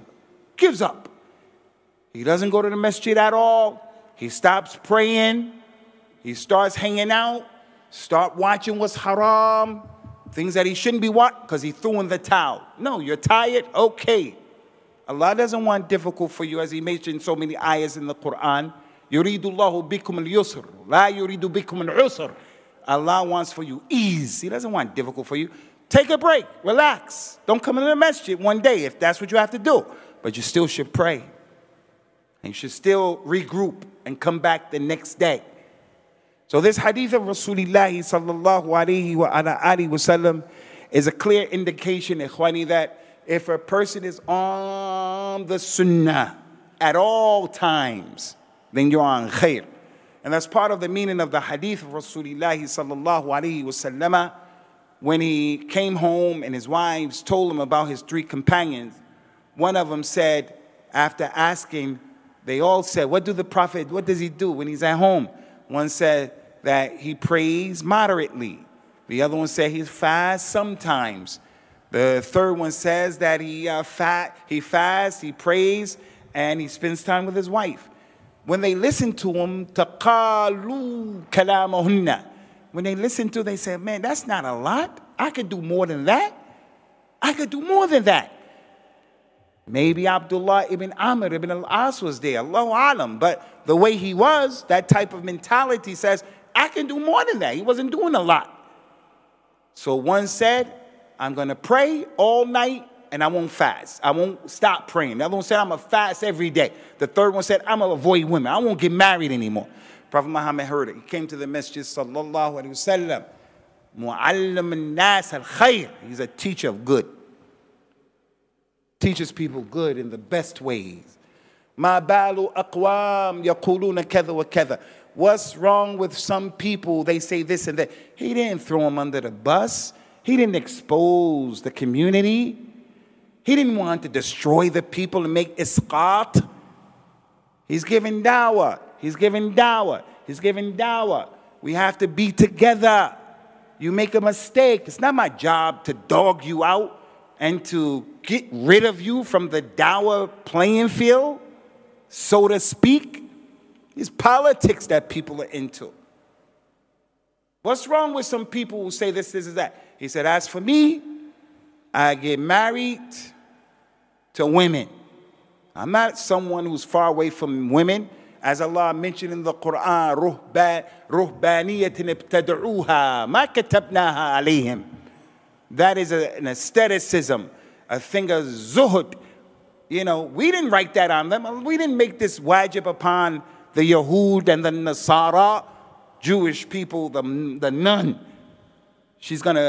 He doesn't go to the masjid at all. He stops praying. He starts hanging out. Start watching what's haram, things that he shouldn't be watching because he threw in the towel. No, you're tired? Okay. Allah doesn't want difficult for you, as he mentioned so many ayahs in the Quran. يُرِيدُ اللَّهُ بِكُمُ الْيُسْرِ لَا يُرِيدُ بِكُمُ الْعُسْرِ. Allah wants for you ease. He doesn't want difficult for you. Take a break. Relax. Don't come into the masjid one day if that's what you have to do. But you still should pray. And you should still regroup and come back the next day. So this hadith of Rasulullah sallallahu alayhi wa alihi wasallam is a clear indication, ikhwani, that if a person is on the sunnah at all times, then you're on khair. And that's part of the meaning of the hadith of Rasulullah sallallahu alayhi wasallam. When he came home and his wives told him about his three companions, one of them said, after asking, they all said, what does he do when he's at home? One said that he prays moderately. The other one said he fasts sometimes. The third one says that he fasts, he prays, and he spends time with his wife. When they listened to him, تَقَالُوا كَلَامَهُنَّ. When they listened to, they said, man, that's not a lot. I could do more than that. Maybe Abdullah ibn Amr ibn al-As was there, Allahu alam. But the way he was, that type of mentality says, I can do more than that. He wasn't doing a lot. So one said, I'm going to pray all night and I won't fast. I won't stop praying. The other one said, I'm going to fast every day. The third one said, I'm going to avoid women. I won't get married anymore. Prophet Muhammad heard it. He came to the masjid, sallallahu alayhi wa sallam. Mu'allim al-nas al-khayr. He's a teacher of good. Teaches people good in the best ways. Ma balu aqwam yaquluna kadha wa kadha. What's wrong with some people? They say this and that. He didn't throw them under the bus. He didn't expose the community. He didn't want to destroy the people and make isqat. He's giving dawah. He's giving dawah. He's giving dawah. We have to be together. You make a mistake, it's not my job to dog you out and to get rid of you from the dawah playing field, so to speak. It's politics that people are into. What's wrong with some people who say this is that? He said, as for me, I get married to women. I'm not someone who's far away from women. As Allah mentioned in the Quran, رُهْبَانِيَةٍ ابْتَدْعُوهَا مَا كَتَبْنَاهَا عَلَيْهِمْ. That is an aestheticism, a thing of zuhud. You know, we didn't write that on them. We didn't make this wajib upon the Yahud and the Nasara, Jewish people, the nun. She's going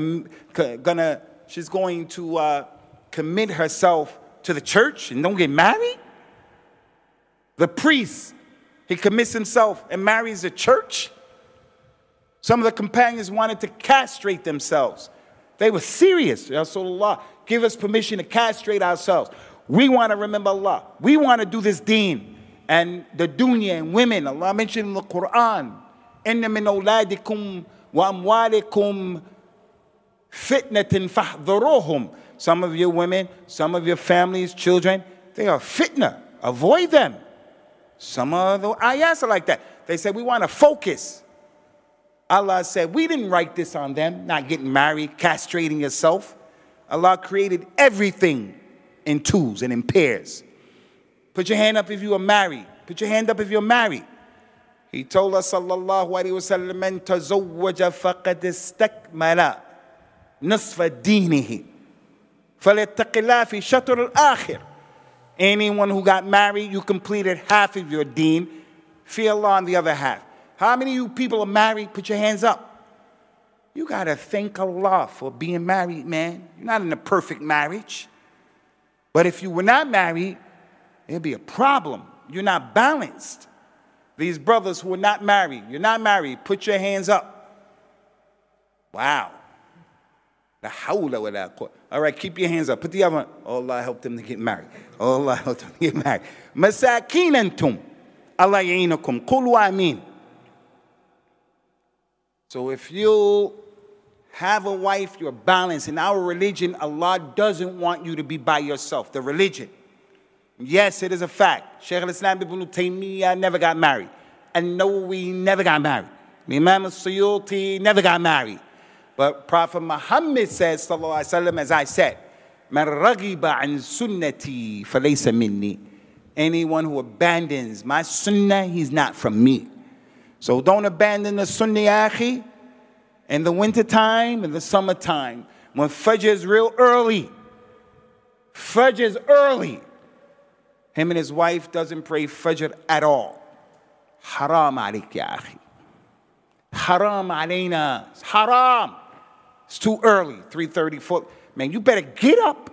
to commit herself to the church and don't get married. The priest, he commits himself and marries a church. Some of the companions wanted to castrate themselves. They were serious. Ya Rasulullah, give us permission to castrate ourselves. We want to remember Allah. We want to do this deen. And the dunya and women, Allah mentioned in the Quran, إِنَّ مِنْ أَوْلَادِكُمْ وَأَمْوَالِكُمْ فِتْنَةٍ فَاحْذَرُوهُمْ. Some of your women, some of your families, children, they are fitna. Avoid them. Some of the ayahs are like that. They said, we want to focus. Allah said, we didn't write this on them, not getting married, castrating yourself. Allah created everything in twos and in pairs. Put your hand up if you are married. Put your hand up if you're married. He told us, sallallahu alayhi wa sallam, man tazawwaja faqad istakmala nisfa dinihi falittaqillah fi shatr al-akhir. Anyone who got married, you completed half of your deen. Fear Allah on the other half. How many of you people are married? Put your hands up. You got to thank Allah for being married, man. You're not in a perfect marriage. But if you were not married, it'd be a problem. You're not balanced. These brothers who are not married, you're not married, put your hands up. Wow. La hawla wa la quwwata. All right, keep your hands up. Put the other one. Oh, Allah helped them to get married. Oh, Allah helped them to get married. Masakin antum. Allah ya'inakum. Qulu ameen. So if you have a wife, you're balanced. In our religion, Allah doesn't want you to be by yourself. The religion. Yes, it is a fact. Shaykh al-Islam ibn Taymiyyah never got married. And Nawawi never got married. Imam al-Suyuti never got married. But Prophet Muhammad says, sallallahu alaihi wasallam, as I said, "Man raghiba an sunnati falaysa minni." Anyone who abandons my sunnah, he's not from me. So don't abandon the sunnah, akhi, in the wintertime, in the summertime, when Fajr is real early. Fajr is early. Him and his wife doesn't pray Fajr at all. Haram alayk ya akhi. Haram alayna. It's haram. It's too early, 3:30, 4. Man, you better get up.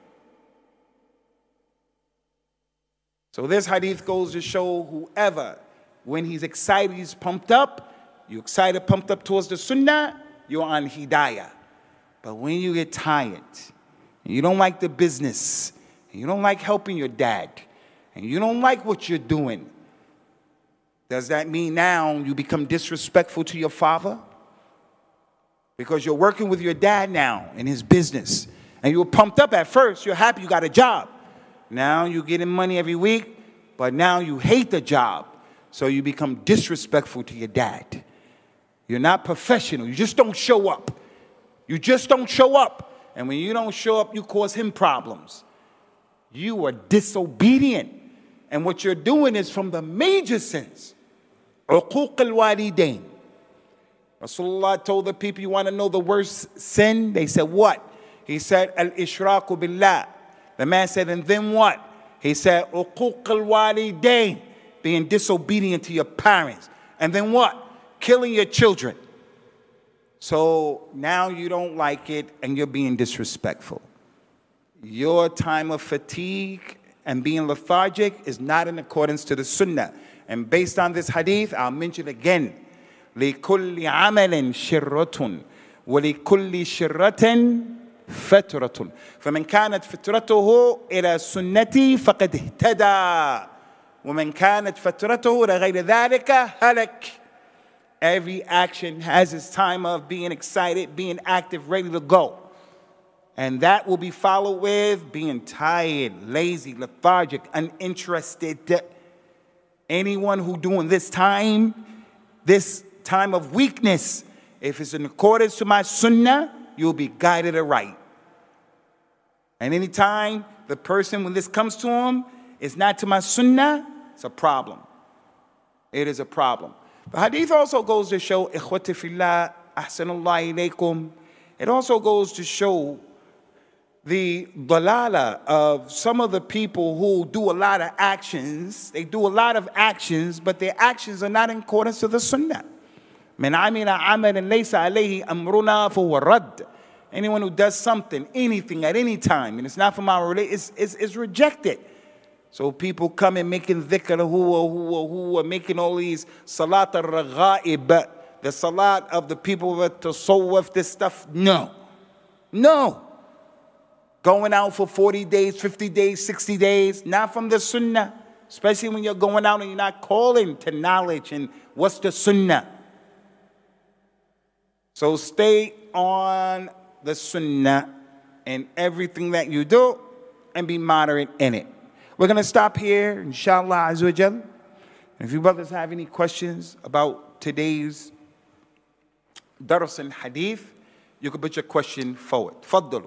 So this hadith goes to show whoever, when he's excited, he's pumped up. You're excited, pumped up towards the sunnah, you're on hidayah. But when you get tired, and you don't like the business, and you don't like helping your dad, and you don't like what you're doing, does that mean now you become disrespectful to your father? Because you're working with your dad now in his business. And you were pumped up at first. You're happy you got a job. Now you're getting money every week, but now you hate the job. So you become disrespectful to your dad. You're not professional. You just don't show up. You just don't show up. And when you don't show up, you cause him problems. You are disobedient. And what you're doing is from the major sins. Uquq al-walidain. Rasulullah told the people, you want to know the worst sin? They said, what? He said, al-ishraku billah. The man said, and then what? He said, uquq al-walidain. Being disobedient to your parents. And then what? Killing your children. So now you don't like it and you're being disrespectful. Your time of fatigue and being lethargic is not in accordance to the sunnah. And based on this hadith, I'll mention again. لِكُلِّ عَمَلٍ شِرَّةٌ وَلِكُلِّ شِرَّةٍ فَتْرَةٌ فَمَنْ كَانَتْ فِتْرَتُهُ إِلَى سُنَّتِي فَقَدْ اهْتَدَى وَمَنْ كَانَتْ فَتْرَتُهُ لَغَيْرِ ذَلِكَ هَلَكَ. Every action has its time of being excited, being active, ready to go. And that will be followed with being tired, lazy, lethargic, uninterested. Anyone who doing this time of weakness, if it's in accordance to my sunnah, you'll be guided aright. And anytime the person, when this comes to him, is not to my sunnah, it's a problem. It is a problem. The hadith also goes to show, ikhwati fillah, ahsanallah ilaykum. It also goes to show the dalala of some of the people who do a lot of actions. They do a lot of actions, but their actions are not in accordance to the sunnah. Man amila amalan laysa alayhi amruna fahuwa radd. Anyone who does something, anything, at any time, and it's not from our religion, is rejected. So people come and making dhikr, who are making all these salat al-raghaib, the salat of the people with tasawwuf, this stuff. No. Going out for 40 days, 50 days, 60 days, not from the sunnah. Especially when you're going out and you're not calling to knowledge and what's the sunnah. So stay on the sunnah in everything that you do and be moderate in it. We're going to stop here, inshallah azza wa jal. If you brothers have any questions about today's dars and hadith, you can put your question forward. Tafaddalu.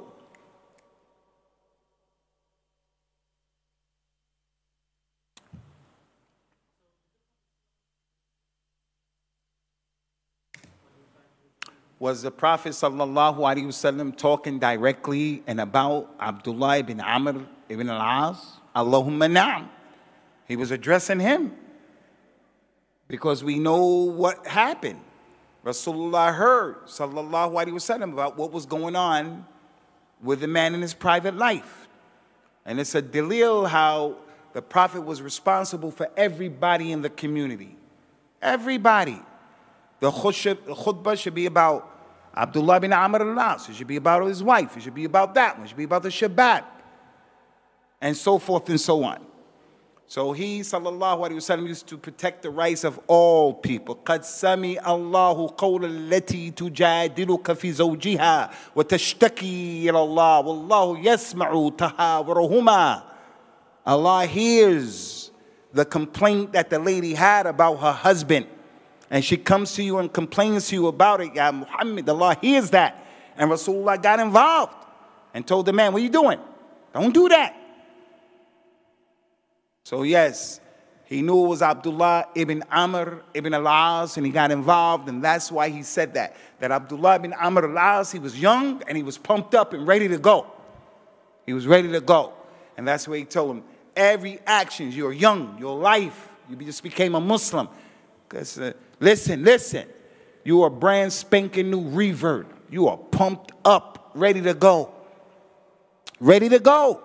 Was the Prophet sallallahu alaihi wasallam talking directly and about Abdullah ibn Amr ibn al-As? Allahumma na'am. He was addressing him because we know what happened. Rasulullah heard sallallahu alaihi wasallam about what was going on with the man in his private life. And it's a dalil how the Prophet was responsible for everybody in the community. Everybody. The khutbah should be about Abdullah bin Amr al-As. It should be about his wife. It should be about that one. It should be about the Shabbat. And so forth and so on. So he, sallallahu alayhi wasallam, used to protect the rights of all people. قَدْ سَمِعَ اللَّهُ قَوْلَ الَّتِي تُجَادِلُكَ فِي زَوْجِهَا وَتَشْتَكِي إِلَى اللَّهِ وَاللَّهُ يَسْمَعُ تَحَاوُرَهُمَا. Allah hears the complaint that the lady had about her husband. And she comes to you and complains to you about it. Ya Muhammad, Allah hears that. And Rasulullah got involved and told the man, what are you doing? Don't do that. So yes, he knew it was Abdullah ibn Amr ibn al-As, and he got involved, and that's why he said that. That Abdullah ibn Amr al-As, he was young, and he was pumped up and ready to go. He was ready to go. And that's why he told him, every action, you're young, your life, you just became a Muslim. Because listen, you are brand spanking new revert. You are pumped up, ready to go. Ready to go.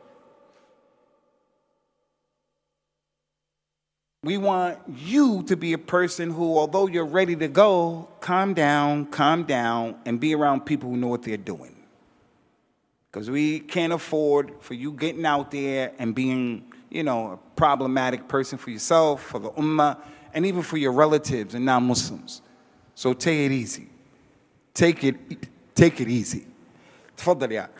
We want you to be a person who, although you're ready to go, calm down, and be around people who know what they're doing. Because we can't afford for you getting out there and being, a problematic person for yourself, for the ummah, and even for your relatives and non-Muslims. So take it easy. Take it easy. تفضل يا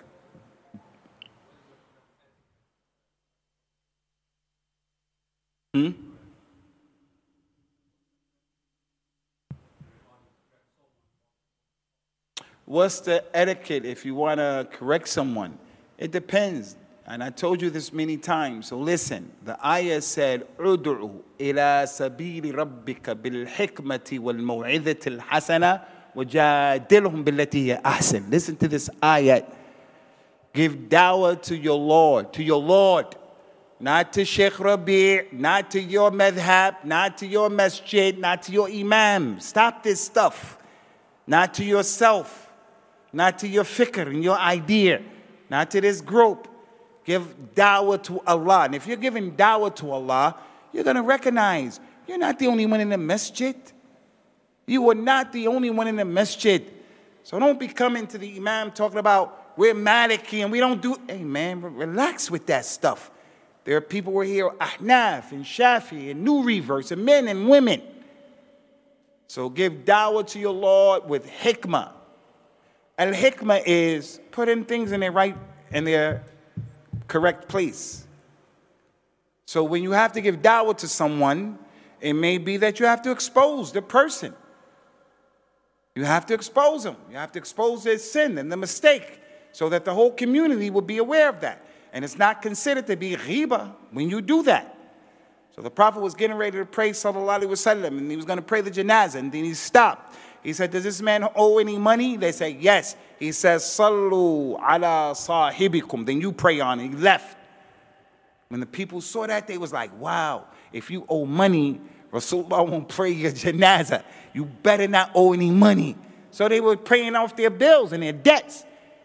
What's the etiquette if you want to correct someone? It depends. And I told you this many times. So listen, the ayah said, "Ud'u ila sabili rabbika bil hikmati wal maw'izati al hasana wajadilhum billati hiya ahsan." Listen to this ayah. Give dawah to your Lord, not to Sheikh Rabi', not to your madhab, not to your masjid, not to your imam. Stop this stuff. Not to yourself. Not to your fikr and your idea, not to this group. Give da'wah to Allah. And if you're giving da'wah to Allah, you're going to recognize you're not the only one in the masjid. You are not the only one in the masjid. So don't be coming to the imam talking about we're Maliki and we don't do. Hey man, relax with that stuff. There are people who are here, Ahnaf and Shafi and New Reverse, and men and women. So give dawah to your Lord with hikmah. And hikmah is putting things in their correct place. So when you have to give dawah to someone, it may be that you have to expose the person. You have to expose them. You have to expose their sin and the mistake so that the whole community will be aware of that. And it's not considered to be ghibah when you do that. So the Prophet was getting ready to pray, sallallahu alaihi wasallam, and he was going to pray the janazah, and then he stopped. He said, does this man owe any money? They said, yes. He says, sallu ala sahibikum. Then you pray on it. He left. When the people saw that, they was like, wow, if you owe money, Rasulullah won't pray your janazah. You better not owe any money. So they were paying off their bills and their debts.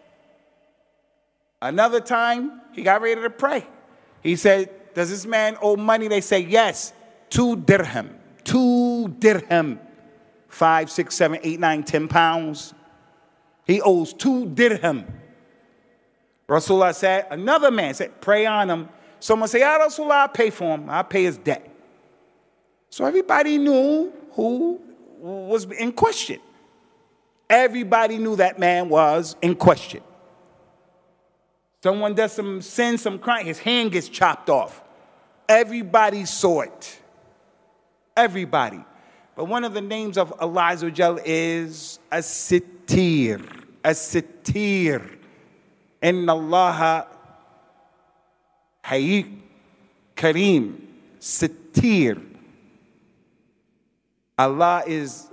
Another time, he got ready to pray. He said, does this man owe money? They say, yes, 2 dirham. 2 dirham. 5, 6, 7, 8, 9, 10 pounds. He owes 2 dirham. Rasulullah said, another man said, pray on him. Someone said, Ya Rasulullah, I'll pay for him. I'll pay his debt. So everybody knew who was in question. Everybody knew that man was in question. Someone does some sin, some crime, his hand gets chopped off. Everybody saw it. Everybody. But one of the names of Allah Azza wa Jal is As-Sittir. As-Sittir. Inna Allah Hayy Kareem. Sittir. Allah is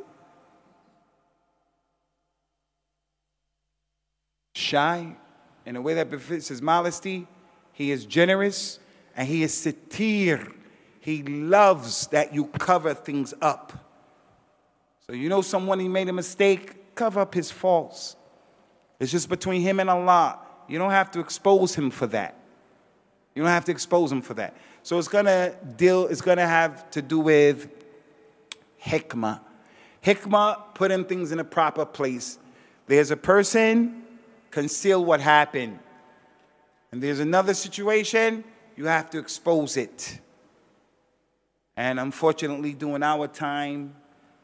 shy in a way that befits his modesty. He is generous, and he is Sittir. He loves that you cover things up. So you know someone, he made a mistake, cover up his faults. It's just between him and Allah. You don't have to expose him for that. You don't have to expose him for that. So it's gonna have to do with hikmah. Hikmah, putting things in a proper place. There's a person, conceal what happened. And there's another situation, you have to expose it. And unfortunately, during our time,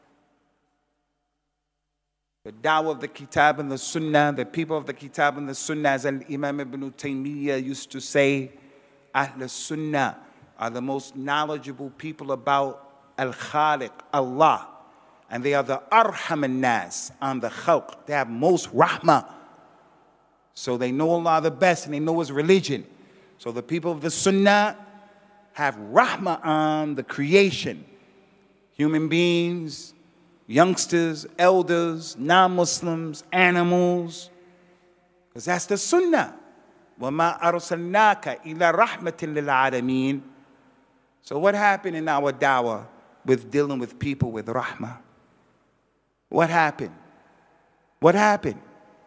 the dawah of the Kitab and the Sunnah, the people of the Kitab and the Sunnah, as Imam Ibn Taymiyyah used to say, Ahl Sunnah are the most knowledgeable people about Al-Khaliq, Allah. And they are the Arham al-Nas on the Khalq. They have most rahmah. So they know Allah the best and they know His religion. So the people of the Sunnah have rahmah on the creation. Human beings, youngsters, elders, non-Muslims, animals. Because that's the Sunnah. وَمَا أَرْسَلْنَاكَ إِلَى رَحْمَةٍ لِلْعَالَمِينَ. So what happened in our dawah with dealing with people with rahmah? What happened? What happened?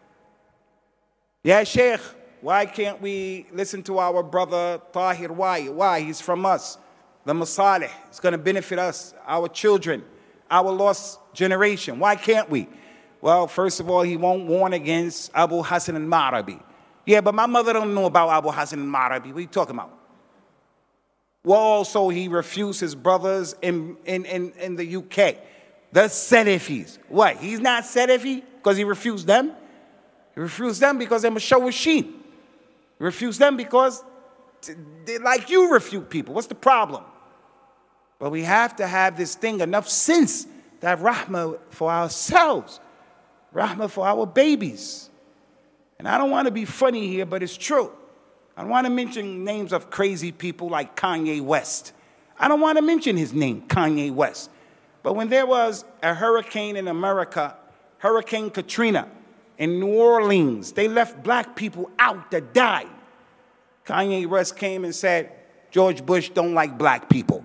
Yeah, Sheikh, why can't we listen to our brother Tahir? Why? He's from us. The Masalih. It's going to benefit us, our children, our lost generation. Why can't we? Well, first of all, he won't warn against Abu Hassan al-Ma'rabi. Yeah, but my mother don't know about Abu Hassan al-Ma'rabi. What are you talking about? Well, also, he refused his brothers in the UK. The Salafis. What? He's not Salafi because he refused them? He refused them because they're Mashawashin. He refused them because they like you refute people. What's the problem? But we have to have this thing, enough sense to have rahmah for ourselves. Rahmah for our babies. And I don't want to be funny here, but it's true. I don't want to mention names of crazy people like Kanye West. I don't want to mention his name, Kanye West. But when there was a hurricane in America, Hurricane Katrina, in New Orleans, they left black people out to die. Kanye West came and said, George Bush don't like black people.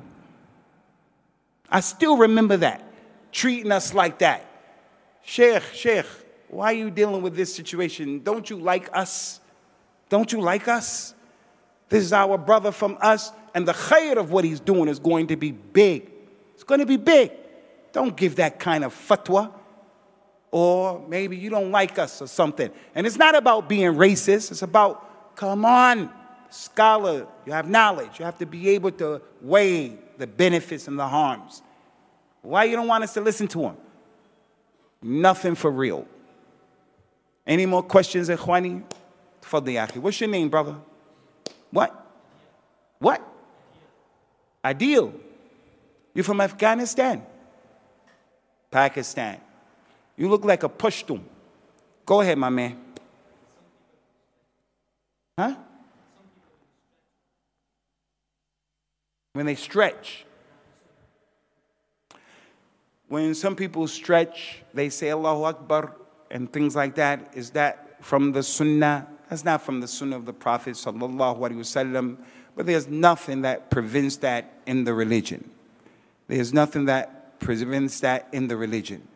I still remember that, treating us like that. Sheikh, why are you dealing with this situation? Don't you like us? Don't you like us? This is our brother from us, and the khair of what he's doing is going to be big. It's going to be big. Don't give that kind of fatwa. Or maybe you don't like us or something. And it's not about being racist. It's about, come on, scholar, you have knowledge. You have to be able to weigh the benefits and the harms. Why you don't want us to listen to him? Nothing for real. Any more questions, Ikhwani? Tafadhal ya akhi. What's your name, brother? What? Adil. You're from Afghanistan? Pakistan. You look like a Pashtun. Go ahead, my man. Huh? When they stretch. When some people stretch, they say Allahu Akbar and things like that. Is that from the Sunnah? That's not from the Sunnah of the Prophet sallallahu alaihi wasallam. But there's nothing that prevents that in the religion. There's nothing that prevents that in the religion.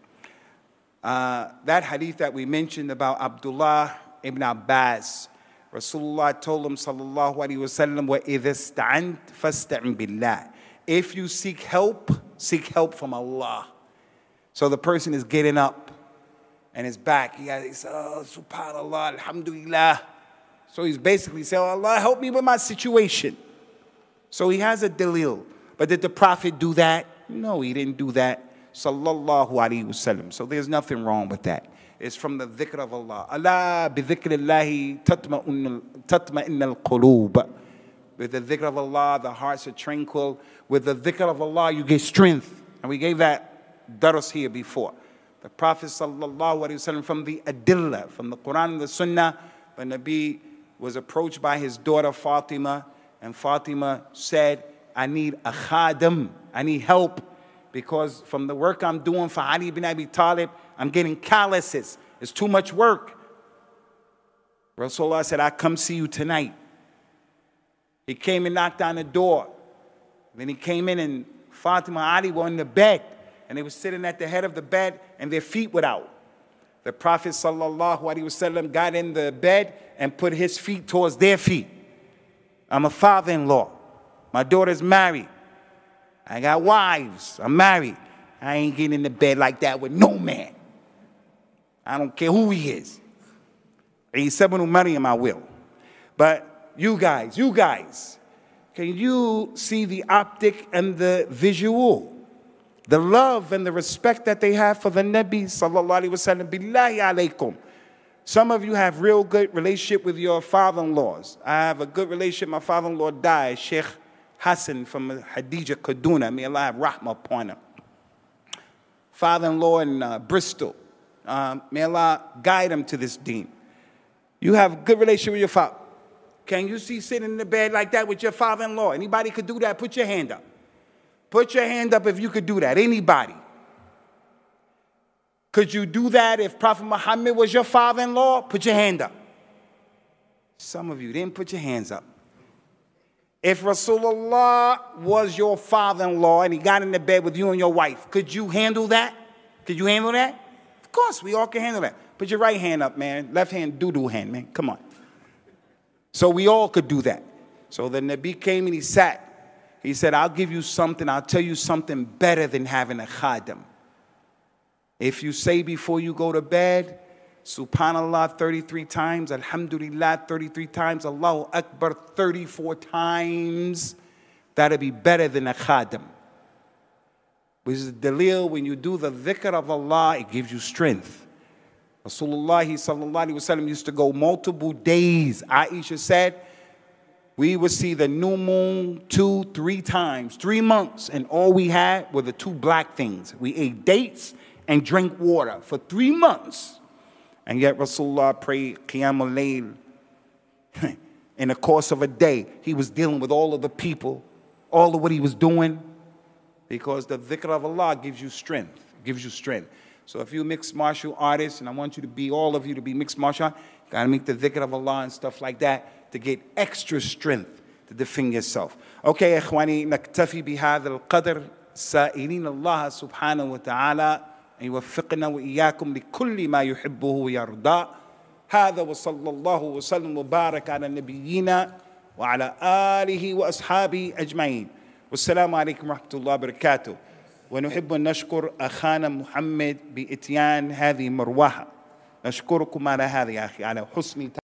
That hadith that we mentioned about Abdullah ibn Abbas, Rasulullah told him sallallahu alaihi wasallam, وَإِذَا اسْتَعَنْتَ فَاسْتَعِنْ بِاللَّهِ. If you seek help from Allah. So the person is getting up and his back. He says, oh, subhanallah, alhamdulillah. So he's basically saying, oh, Allah, help me with my situation. So he has a dalil. But did the Prophet do that? No, he didn't do that. Sallallahu alaihi wasallam. So there's nothing wrong with that. It's from the dhikr of Allah. Allah bi dhikrillahi tatma'inna al-qulub. With the dhikr of Allah, the hearts are tranquil. With the dhikr of Allah, you get strength. And we gave that daras here before. The Prophet sallallahu alaihi wasallam, from the adillah, from the Quran and the Sunnah, the Nabi was approached by his daughter Fatima, and Fatima said, I need a khadim, I need help, because from the work I'm doing for Ali ibn Abi Talib, I'm getting calluses. It's too much work. Rasulullah said, I come see you tonight. He came and knocked on the door. Then he came in and Fatima and Ali were in the bed, and they were sitting at the head of the bed and their feet were out. The Prophet sallallahu alaihi wasallam got in the bed and put his feet towards their feet. I'm a father-in-law. My daughter's married. I got wives. I'm married. I ain't getting in the bed like that with no man. I don't care who he is. Isa ibn Maryam, I will. But you guys, can you see the optic and the visual? The love and the respect that they have for the Nabi sallallahu alaihi wasallam. Billahi alaykum. Some of you have real good relationship with your father-in-laws. I have a good relationship. My father-in-law died, Sheikh Hassan from Hadija Kaduna. May Allah have rahmah upon him. Father-in-law in Bristol. May Allah guide him to this deen. You have a good relationship with your father. Can you see sitting in the bed like that with your father-in-law? Anybody could do that? Put your hand up. Put your hand up if you could do that. Anybody. Could you do that if Prophet Muhammad was your father-in-law? Put your hand up. Some of you didn't put your hands up. If Rasulullah was your father-in-law and he got in the bed with you and your wife, could you handle that? Could you handle that? Of course, we all can handle that. Put your right hand up, man. Left hand, doo-doo hand, man. Come on. So we all could do that. So the Nabi came and he sat. He said, I'll give you something. I'll tell you something better than having a khadim. If you say before you go to bed, Subhanallah 33 times, Alhamdulillah 33 times, Allahu Akbar 34 times, that'll be better than a khadim. Which is the dalil, when you do the dhikr of Allah, it gives you strength. Rasulullah sallallahu alaihi wasallam used to go multiple days. Aisha said, we would see the new moon 2-3 times, 3 months, and all we had were the 2 black things. We ate dates and drank water for 3 months. And yet Rasulullah prayed Qiyamul Layl. In the course of a day, he was dealing with all of the people, all of what he was doing, because the dhikr of Allah gives you strength, So if you're a mixed martial artist, and I want you to be, all of you to be mixed martial artists, you got to make the dhikr of Allah and stuff like that to get extra strength to defend yourself. Okay, ikhwani, naktafi bihadha al-qadr, sa'ilin Allah subhanahu wa ta'ala, أن يوفقنا وإياكم لكل ما يحبه ويرضاه. هذا وصلى الله وسلم وبارك على نبينا وعلى آله وأصحابه أجمعين. والسلام عليكم ورحمة الله وبركاته. ونحب أن نشكر أخانا محمد بإتيان هذه مروحة. نشكركم على هذا يا أخي، على حسن